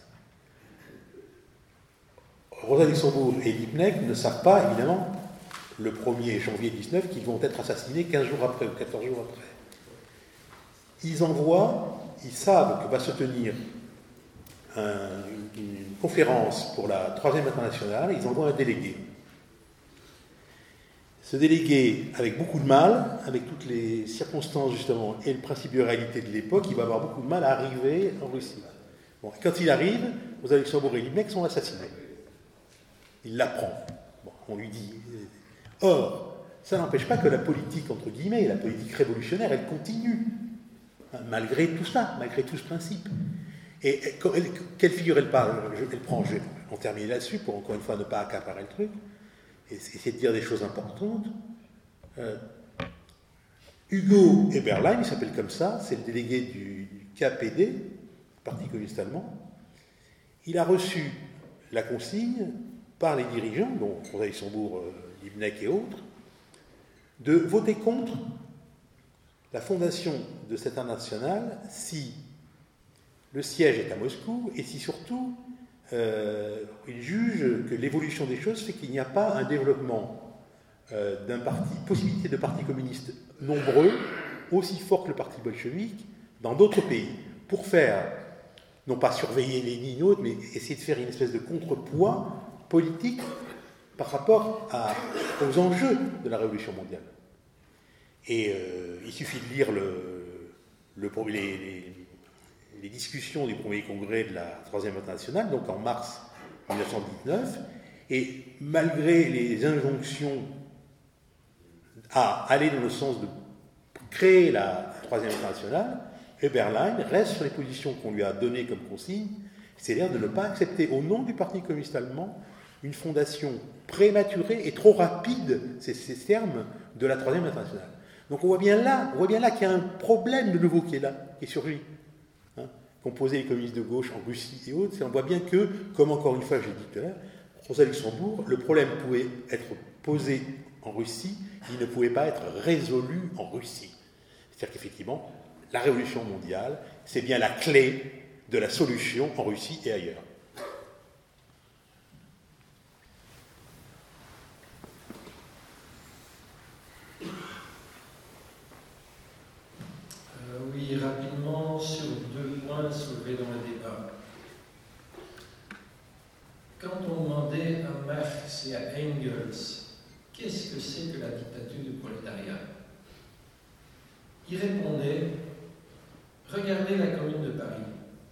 Rosa Luxembourg et Liebknecht ne savent pas, évidemment, le 1er janvier 19, qu'ils vont être assassinés 15 jours après ou 14 jours après. Ils savent que va se tenir une conférence pour la 3e internationale, ils envoient un délégué. Ce délégué, avec beaucoup de mal, avec toutes les circonstances justement et le principe de réalité de l'époque, il va avoir beaucoup de mal à arriver en Russie. Bon, et quand il arrive, Rosa Luxembourg et Liebknecht sont assassinés. Il l'apprend. Bon, on lui dit. Or, ça n'empêche pas que la politique, entre guillemets, la politique révolutionnaire, elle continue, malgré tout ça, malgré tout ce principe. Et quelle figure elle parle? Elle prend, je vais en terminer là-dessus, pour encore une fois ne pas accaparer le truc, et essayer de dire des choses importantes. Hugo Eberlein, il s'appelle comme ça, c'est le délégué du KPD, Parti communiste allemand. Il a reçu la consigne par les dirigeants, dont Rosa Luxembourg, Liebknecht et autres, de voter contre la fondation de cette internationale si le siège est à Moscou et si surtout il juge que l'évolution des choses fait qu'il n'y a pas un développement d'un parti, possibilité de partis communistes nombreux, aussi fort que le parti bolchevique, dans d'autres pays, pour faire, non pas surveiller les lignes autres, mais essayer de faire une espèce de contrepoids politique par rapport aux enjeux de la Révolution mondiale. Et il suffit de lire les discussions du premier congrès de la 3e internationale, donc en mars 1919, et malgré les injonctions à aller dans le sens de créer la 3e internationale, Eberlein reste sur les positions qu'on lui a données comme consigne, c'est-à-dire de ne pas accepter, au nom du Parti communiste allemand, une fondation prématurée et trop rapide, c'est ces termes, de la 3e internationale. Donc on voit bien là qu'il y a un problème de nouveau qui est là, qui est surgi. Qu'ont posé les communistes de gauche en Russie et autres, on voit bien que, comme encore une fois j'ai dit tout à l'heure, Rosa Luxembourg, le problème pouvait être posé en Russie, il ne pouvait pas être résolu en Russie. C'est-à-dire qu'effectivement, la révolution mondiale, c'est bien la clé de la solution en Russie et ailleurs. Oui, rapidement sur 2 points soulevés dans le débat. Quand on demandait à Marx et à Engels qu'est-ce que c'est que la dictature du prolétariat, ils répondaient regardez la Commune de Paris.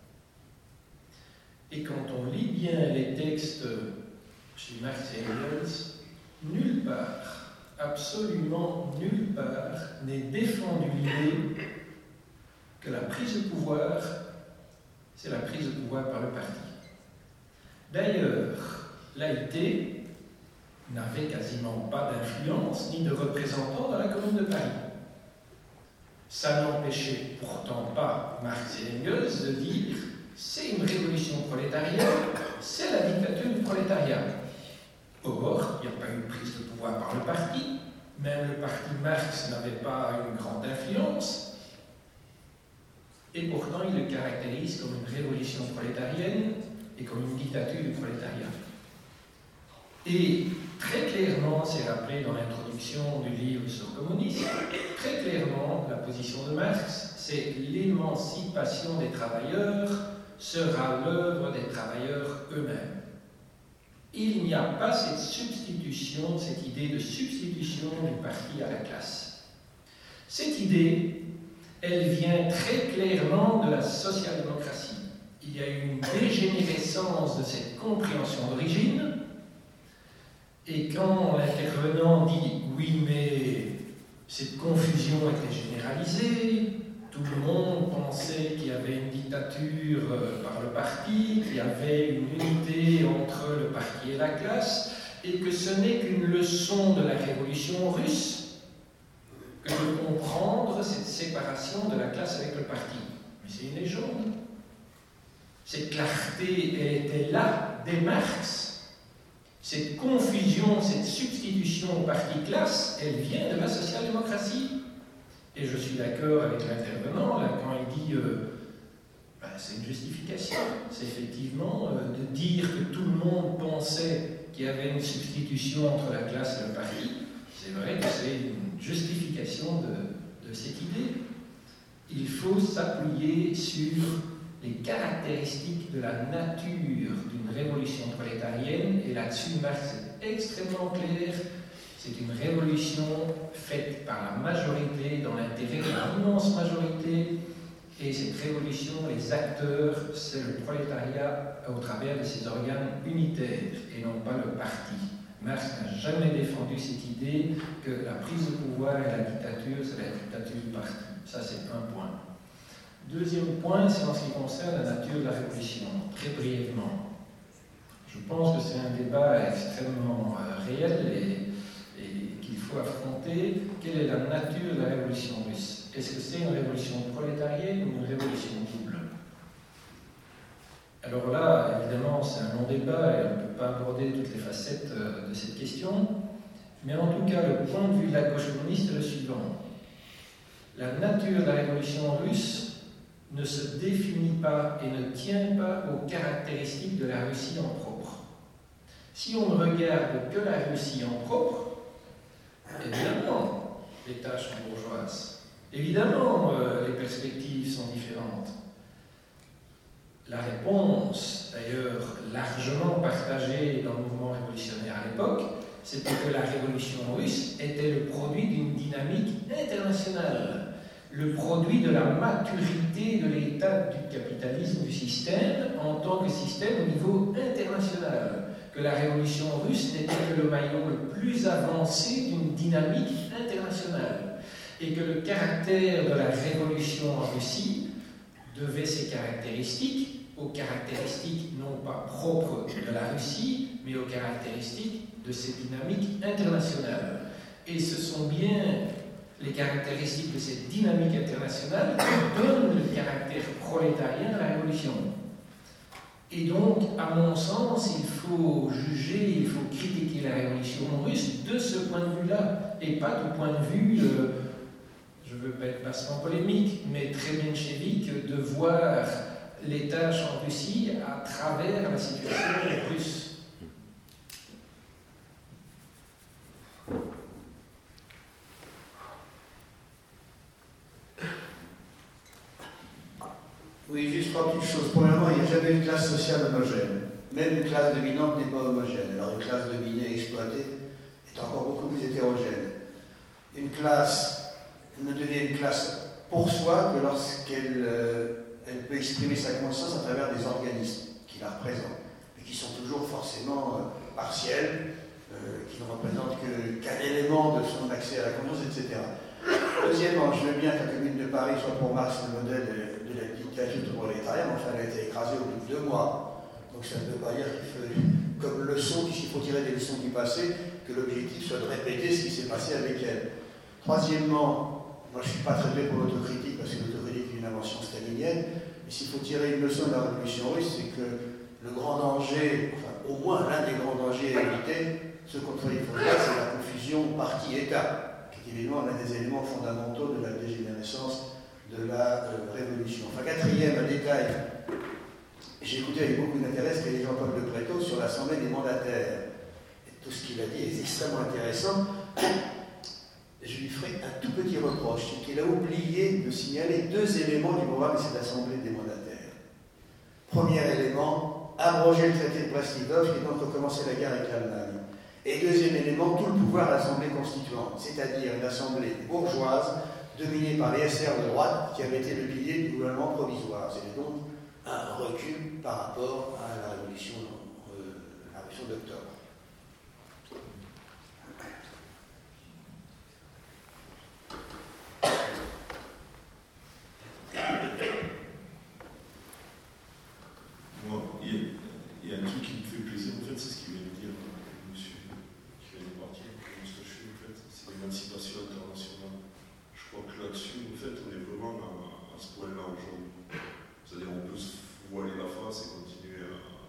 Et quand on lit bien les textes chez Marx et Engels, nulle part, absolument nulle part, n'est défendu l'idée que la prise de pouvoir, c'est la prise de pouvoir par le parti. D'ailleurs, l'AIT n'avait quasiment pas d'influence ni de représentants dans la Commune de Paris. Ça n'empêchait pourtant pas Marx et Engels de dire c'est une révolution prolétarienne, c'est la dictature du prolétariat. Or, il n'y a pas eu de prise de pouvoir par le parti, même le parti Marx n'avait pas une grande influence. Et pourtant, il le caractérise comme une révolution prolétarienne et comme une dictature du prolétariat. Et très clairement, c'est rappelé dans l'introduction du livre sur le communisme, très clairement, la position de Marx, c'est l'émancipation des travailleurs sera l'œuvre des travailleurs eux-mêmes. Il n'y a pas cette substitution, cette idée de substitution du parti à la classe. Cette idée, elle vient très clairement de la social-démocratie. Il y a eu une dégénérescence de cette compréhension d'origine, et quand l'intervenant dit « oui, mais cette confusion était généralisée, tout le monde pensait qu'il y avait une dictature par le parti, qu'il y avait une unité entre le parti et la classe, et que ce n'est qu'une leçon de la révolution russe que de comprendre cette séparation de la classe avec le parti. » Mais c'est une légende. Cette clarté, elle était là dès Marx. Cette confusion, cette substitution au parti-classe, elle vient de la social-démocratie. Et je suis d'accord avec l'intervenant, là, quand il dit c'est une justification. C'est effectivement de dire que tout le monde pensait qu'il y avait une substitution entre la classe et le parti. C'est vrai que c'est une justification de cette idée. Il faut s'appuyer sur les caractéristiques de la nature d'une révolution prolétarienne, et là-dessus Marx est extrêmement clair. C'est une révolution faite par la majorité, dans l'intérêt de l'immense majorité, et cette révolution, les acteurs, c'est le prolétariat au travers de ses organes unitaires, et non pas le parti. Marx n'a jamais défendu cette idée que la prise de pouvoir et la dictature, c'est la dictature du parti. Ça, c'est un point. Deuxième point, c'est en ce qui concerne la nature de la révolution. Très brièvement, je pense que c'est un débat extrêmement réel et qu'il faut affronter. Quelle est la nature de la révolution russe? Est-ce que c'est une révolution prolétarienne ou une révolution double? Alors là, évidemment, c'est un long débat et on ne peut pas aborder toutes les facettes de cette question, mais en tout cas, le point de vue de la gauche communiste est le suivant. La nature de la révolution russe ne se définit pas et ne tient pas aux caractéristiques de la Russie en propre. Si on ne regarde que la Russie en propre, évidemment, les tâches sont bourgeoises. Évidemment, les perspectives sont différentes. La réponse, d'ailleurs largement partagée dans le mouvement révolutionnaire à l'époque, c'était que la révolution russe était le produit d'une dynamique internationale, le produit de la maturité de l'état du capitalisme du système en tant que système au niveau international, que la révolution russe n'était que le maillon le plus avancé d'une dynamique internationale, et que le caractère de la révolution en Russie devait ses caractéristiques aux caractéristiques non pas propres de la Russie, mais aux caractéristiques de cette dynamique internationale. Et ce sont bien les caractéristiques de cette dynamique internationale qui donnent le caractère prolétarien à la révolution. Et donc, à mon sens, il faut juger, il faut critiquer la révolution russe de ce point de vue-là, et pas du point de vue, je ne veux pas être bassement polémique, mais très menchevique, de voir les tâches en Russie à travers la situation russe. Oui, juste trois petites choses. Premièrement, il n'y a jamais une classe sociale homogène. Même une classe dominante n'est pas homogène. Alors une classe dominée et exploitée est encore beaucoup plus hétérogène. Une classe ne devient une classe pour soi que lorsqu'elle elle peut exprimer sa conscience à travers des organismes qui la représentent, mais qui sont toujours forcément partiels, qui ne représentent qu'un élément de son accès à la conscience, etc. Deuxièmement, je veux bien que la Commune de Paris soit pour Marx le modèle de la dictature prolétarienne, enfin elle a été écrasée au bout de 2 mois, donc ça ne veut pas dire qu'il faut, comme leçon, qu'il faut tirer des leçons du passé, que l'objectif soit de répéter ce qui s'est passé avec elle. Troisièmement, moi je ne suis pas très pour l'autocritique, parce que l'autocritique est une invention stalinienne, mais s'il faut tirer une leçon de la révolution russe, c'est que le grand danger, enfin au moins l'un des grands dangers à éviter, ce contre il faut dire, c'est la confusion parti-État, qui est évidemment l'un des éléments fondamentaux de la dégénérescence de la révolution. Enfin, quatrième détail, j'ai écouté avec beaucoup d'intérêt ce qu'a dit Jean-Paul Le Breton sur l'Assemblée des mandataires. Et tout ce qu'il a dit est extrêmement intéressant. Je lui ferai un tout petit reproche, c'est qu'il a oublié de signaler 2 éléments du programme de cette Assemblée des mandataires. Premier élément, abroger le traité de Brest-Litovsk et donc recommencer la guerre avec l'Allemagne. Et deuxième élément, tout le pouvoir à l'Assemblée constituante, c'est-à-dire une Assemblée bourgeoise dominée par les SR de droite qui avait été le pilier du gouvernement provisoire. C'était donc un recul par rapport à la révolution d'octobre. Moi, il y a un truc qui me fait plaisir, en fait, c'est ce qu'il vient de dire, monsieur qui vient de partir, Moustachu, en fait, c'est l'émancipation internationale. Je crois que là-dessus, en fait, on est vraiment à ce point-là aujourd'hui. C'est-à-dire, on peut se voiler la face et continuer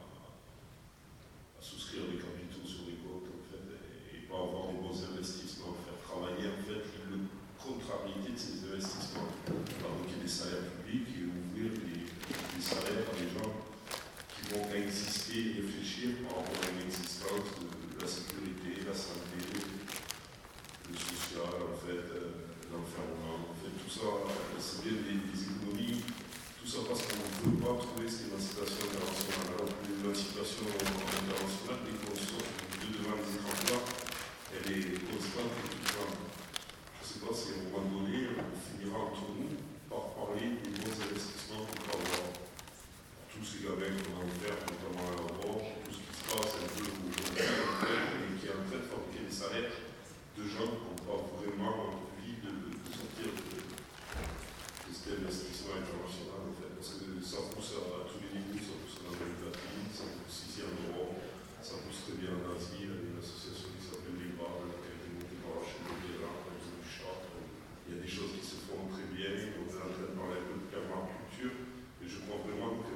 à souscrire des capitaux sur des côtes, en fait, et pas avoir des bons investissements, faire travailler, en fait, la contrariété de ces investissements. Fabriquer des salaires publics et ouvrir des salaires à des gens qui vont exister et réfléchir par rapport à une existence de la sécurité, la santé, le social, en fait, l'environnement, en fait, tout ça, c'est bien des économies, tout ça parce qu'on ne peut pas trouver cette émancipation internationale. Alors que l'émancipation internationale, dès qu'on sort devant les écrans là, elle est constante et tout le temps. Je ne sais pas si à un moment donné, on finira entre nous par parler des bons investissements qu'on peut avoir. Tous ces gamins qu'on a offert, notamment à l'Europe, tout ce qui se passe un peu aujourd'hui, et qui est en train de fabriquer des salaires de gens qui n'ont pas vraiment envie de sortir de cet investissement international, en fait, parce que ça pousse à tous les niveaux, ça pousse en Amérique latine, ça pousse ici en Europe, ça pousse très bien en Asie, il y a une association qui s'appelle les BAL, qui a été montée par la chaîne de Guérin, par exemple du Charte. Il y a des choses qui se font très bien, on est en train de parler un peu de permaculture, et je crois vraiment que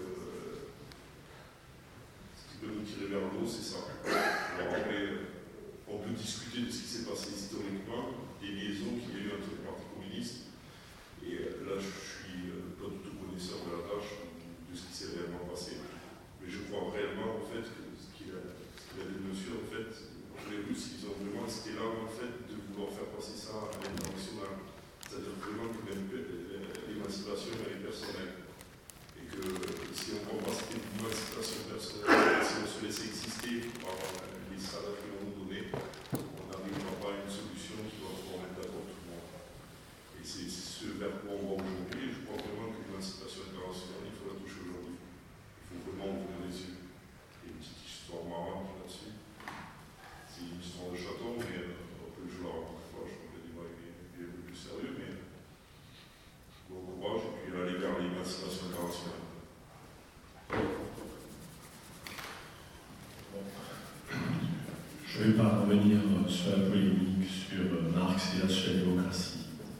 ce qui peut nous tirer vers le haut, c'est ça. Alors après, on peut discuter de ce qui s'est passé historiquement, des liaisons qu'il y a eu entre le Parti communiste, et là je suis pas du tout connaisseur de la tâche de ce qui s'est réellement passé. Mais je crois réellement en fait que ce qu'il a des mesures, en fait, les Russes, ils ont vraiment cet élan en fait de vouloir faire passer ça à l'international. C'est-à-dire vraiment que l'émancipation elle est personnelle. Et que si on ne prend pas cette émancipation personnelle, si on se laisse exister par les salades que l'on nous donne, on n'arrivera pas à une solution qui va pouvoir mettre d'accord tout le monde. Et c'est ce vers quoi on va aujourd'hui. Je crois vraiment que l'émancipation internationale, il faut la toucher aujourd'hui. Il faut vraiment ouvrir les yeux. Il y a une petite histoire marrante là-dessus. C'est une histoire de château, mais après je la raconte pas, je crois que le débat est un peu plus sérieux, mais bon courage et puis aller vers l'émancipation internationale. Je ne vais pas revenir sur la polémique sur Marx et la social-démocratie.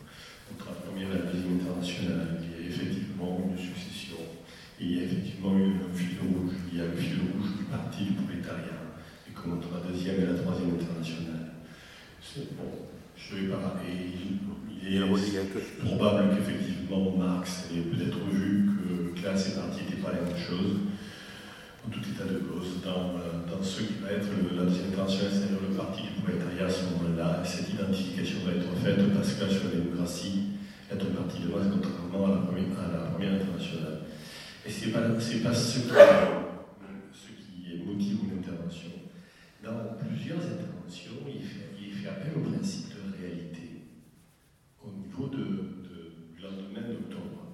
première et la deuxième internationale, il y a effectivement une succession. Il y a effectivement un fil rouge. Il y a le fil rouge du parti du prolétariat, et comme entre la deuxième et la troisième internationale. C'est bon. Je vais pas. Et il est probable qu'effectivement Marx ait peut-être vu que classe et parti n'étaient pas la même chose. En tout état de cause, dans ce qui va être la deuxième internationale, c'est-à-dire le parti du prolétariat, à ce moment-là, cette identification va être faite parce que sur la démocratie est un parti de masse, contrairement à la première internationale. Et ce n'est pas ce qui motive une intervention. Dans plusieurs interventions, il fait appel au principe de réalité au niveau du lendemain d'octobre.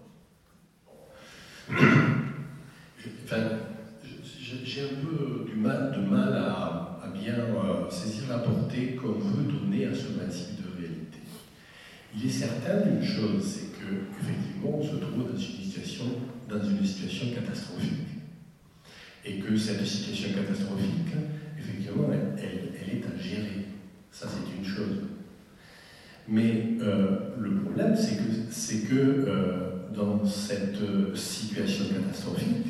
J'ai un peu de mal à bien saisir la portée qu'on veut donner à ce principe de réalité. Il est certain d'une chose, c'est qu'effectivement on se trouve dans une situation catastrophique. Et que cette situation catastrophique, effectivement, elle est à gérer. Ça, c'est une chose. Mais le problème, c'est que dans cette situation catastrophique,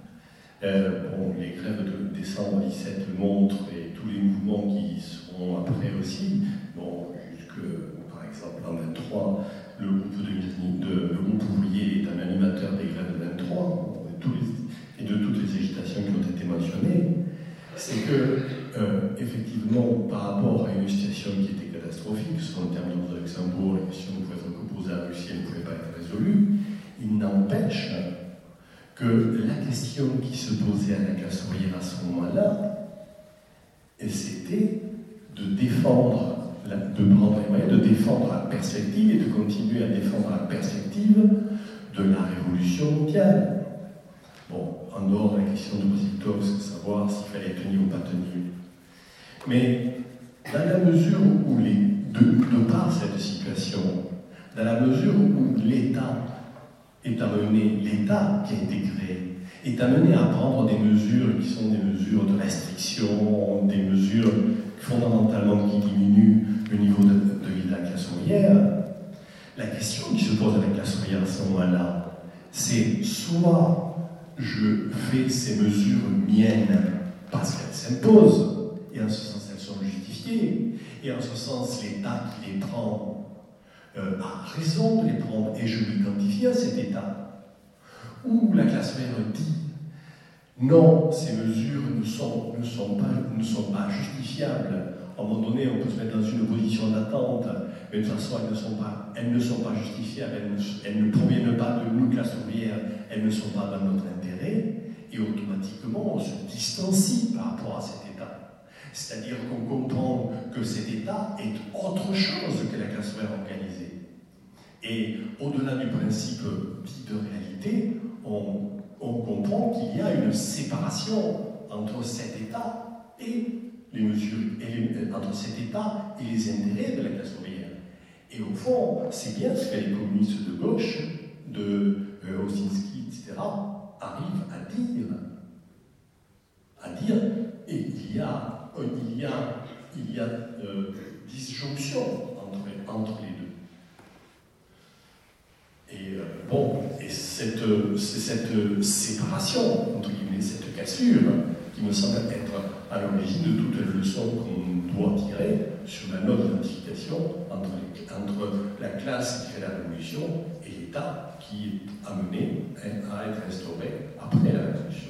les grèves de décembre 17 le montrent, et tous les mouvements qui seront après aussi, jusque, par exemple, en 23, le groupe ouvrier est un animateur des grèves de 23, et de toutes les agitations qui ont été mentionnées, c'est que, effectivement, par rapport à une situation qui était catastrophique, selon le terme de Luxembourg, la question pouvait être opposée à la Russie, elle ne pouvait pas être résolue, il n'empêche que la question qui se posait à la classe ouvrière à ce moment-là, c'était de défendre, de prendre les moyens de défendre la perspective et de continuer à défendre la perspective de la révolution mondiale. Bon, en dehors de la question de Brositovsk, savoir s'il fallait tenir ou pas tenir. Mais dans la mesure où, de par cette situation, dans la mesure où l'État est amené, l'État qui a été créé, est amené à prendre des mesures qui sont des mesures de restriction, des mesures fondamentalement qui diminuent le niveau de vie de la classe ouvrière, la question qui se pose à la classe ouvrière à ce moment-là, c'est soit je fais ces mesures miennes parce qu'elles s'imposent, et en ce sens elles sont justifiées, et en ce sens l'État qui les prend a raison de les prendre, et je m'identifie à cet État. Ou la classe ouvrière dit non, ces mesures ne sont pas justifiables. À un moment donné, on peut se mettre dans une position d'attente, mais de toute façon, elles ne sont pas justifiables, elles ne proviennent pas de nous, classe ouvrière, elles ne sont pas dans notre intérêt, et automatiquement, on se distancie par rapport à cet État. C'est-à-dire qu'on comprend que cet État est autre chose que la classe ouvrière organisée. Et au-delà du principe dit de réalité, on comprend qu'il y a une séparation entre cet État et les mesures, entre cet État et les intérêts de la classe ouvrière. Et au fond, c'est bien ce que les communistes de gauche, de Osinski, etc., arrivent à dire, et il y a disjonction entre les deux. Et c'est cette séparation, entre guillemets, cette cassure, qui me semble être à l'origine de toutes les leçons qu'on doit tirer sur la non-identification entre la classe qui fait la révolution et l'État qui est amené à être instauré après la révolution.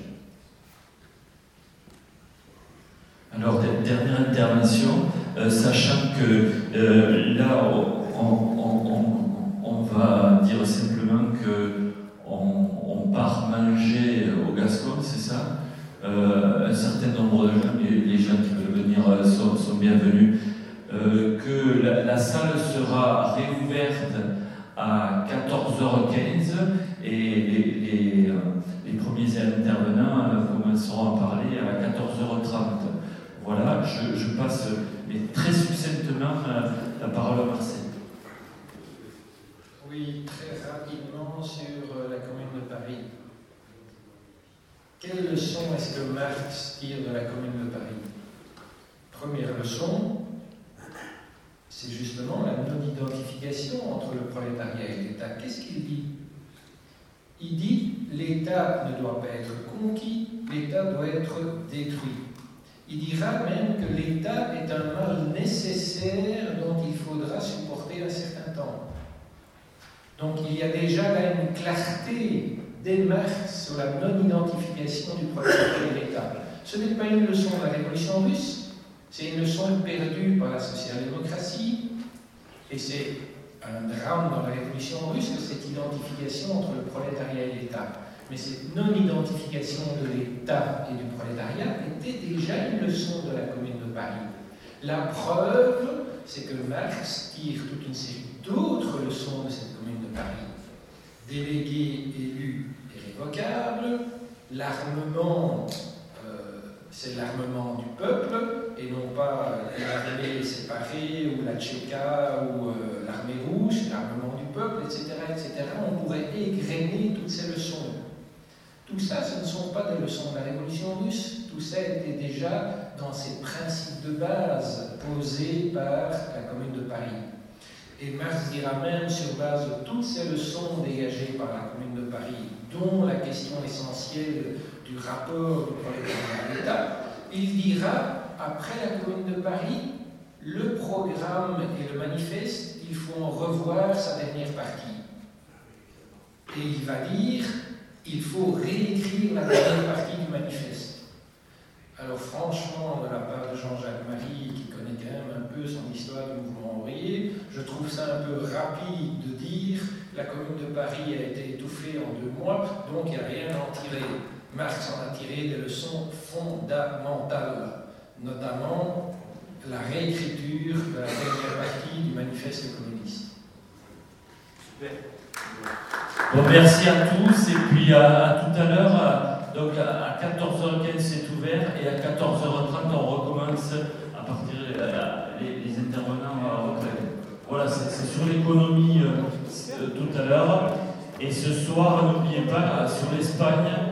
Alors, dernière intervention, sachant que là, on va dire simplement qu'on part manger au Gascon, c'est ça? Un certain nombre de gens, les gens qui veulent venir sont bienvenus, que la salle sera réouverte à 14h15 et les premiers intervenants commenceront à parler à 14h30. Voilà, je passe mais très succinctement la parole à Marcel. Oui, très rapidement sur la Commune de Paris. Quelle leçon est-ce que Marx tire de la Commune de Paris? Première leçon, c'est justement la non-identification entre le prolétariat et l'État. Qu'est-ce qu'il dit? Il dit l'État ne doit pas être conquis, l'État doit être détruit. Il dira même que l'État est un mal nécessaire dont il faudra supporter un certain temps. Donc il y a déjà là une clarté dès Marx sur la non-identification du prolétariat et l'État. Ce n'est pas une leçon de la Révolution russe, c'est une leçon perdue par la social-démocratie, et c'est un drame dans la Révolution russe que cette identification entre le prolétariat et l'État. Mais cette non-identification de l'État et du prolétariat était déjà une leçon de la Commune de Paris. La preuve, c'est que Marx tire toute une série d'autres leçons de cette Commune de Paris. Délégués, élus et révocables, l'armement, c'est l'armement du peuple, et non pas l'armée séparée, ou la Tchéka, ou l'armée rouge, l'armement du peuple, etc., etc. On pourrait égrener toutes ces leçons. Tout ça, ce ne sont pas des leçons de la Révolution russe. Tout ça était déjà dans ces principes de base posés par la Commune de Paris. Et Marx dira même, sur base de toutes ces leçons dégagées par la Commune de Paris, dont la question essentielle du rapport du prolétariat à l'État, il dira, après la Commune de Paris, le programme et le manifeste, il faut en revoir sa dernière partie. Et il va dire, il faut réécrire la dernière partie du manifeste. Alors franchement, de la part de Jean-Jacques Marie, qui connaît quand même un peu son histoire du mouvement ouvrier, je trouve ça un peu rapide de dire la Commune de Paris a été étouffée en 2 mois, donc il n'y a rien à en tirer. Marx en a tiré des leçons fondamentales, notamment la réécriture de la dernière partie du manifeste communiste. Bon, merci à tous, et puis à tout à l'heure. Donc à 14h15 c'est ouvert, et à 14h30 on recommence à partir les intervenants retraités. Voilà, c'est sur l'économie tout à l'heure. Et ce soir, n'oubliez pas, sur l'Espagne,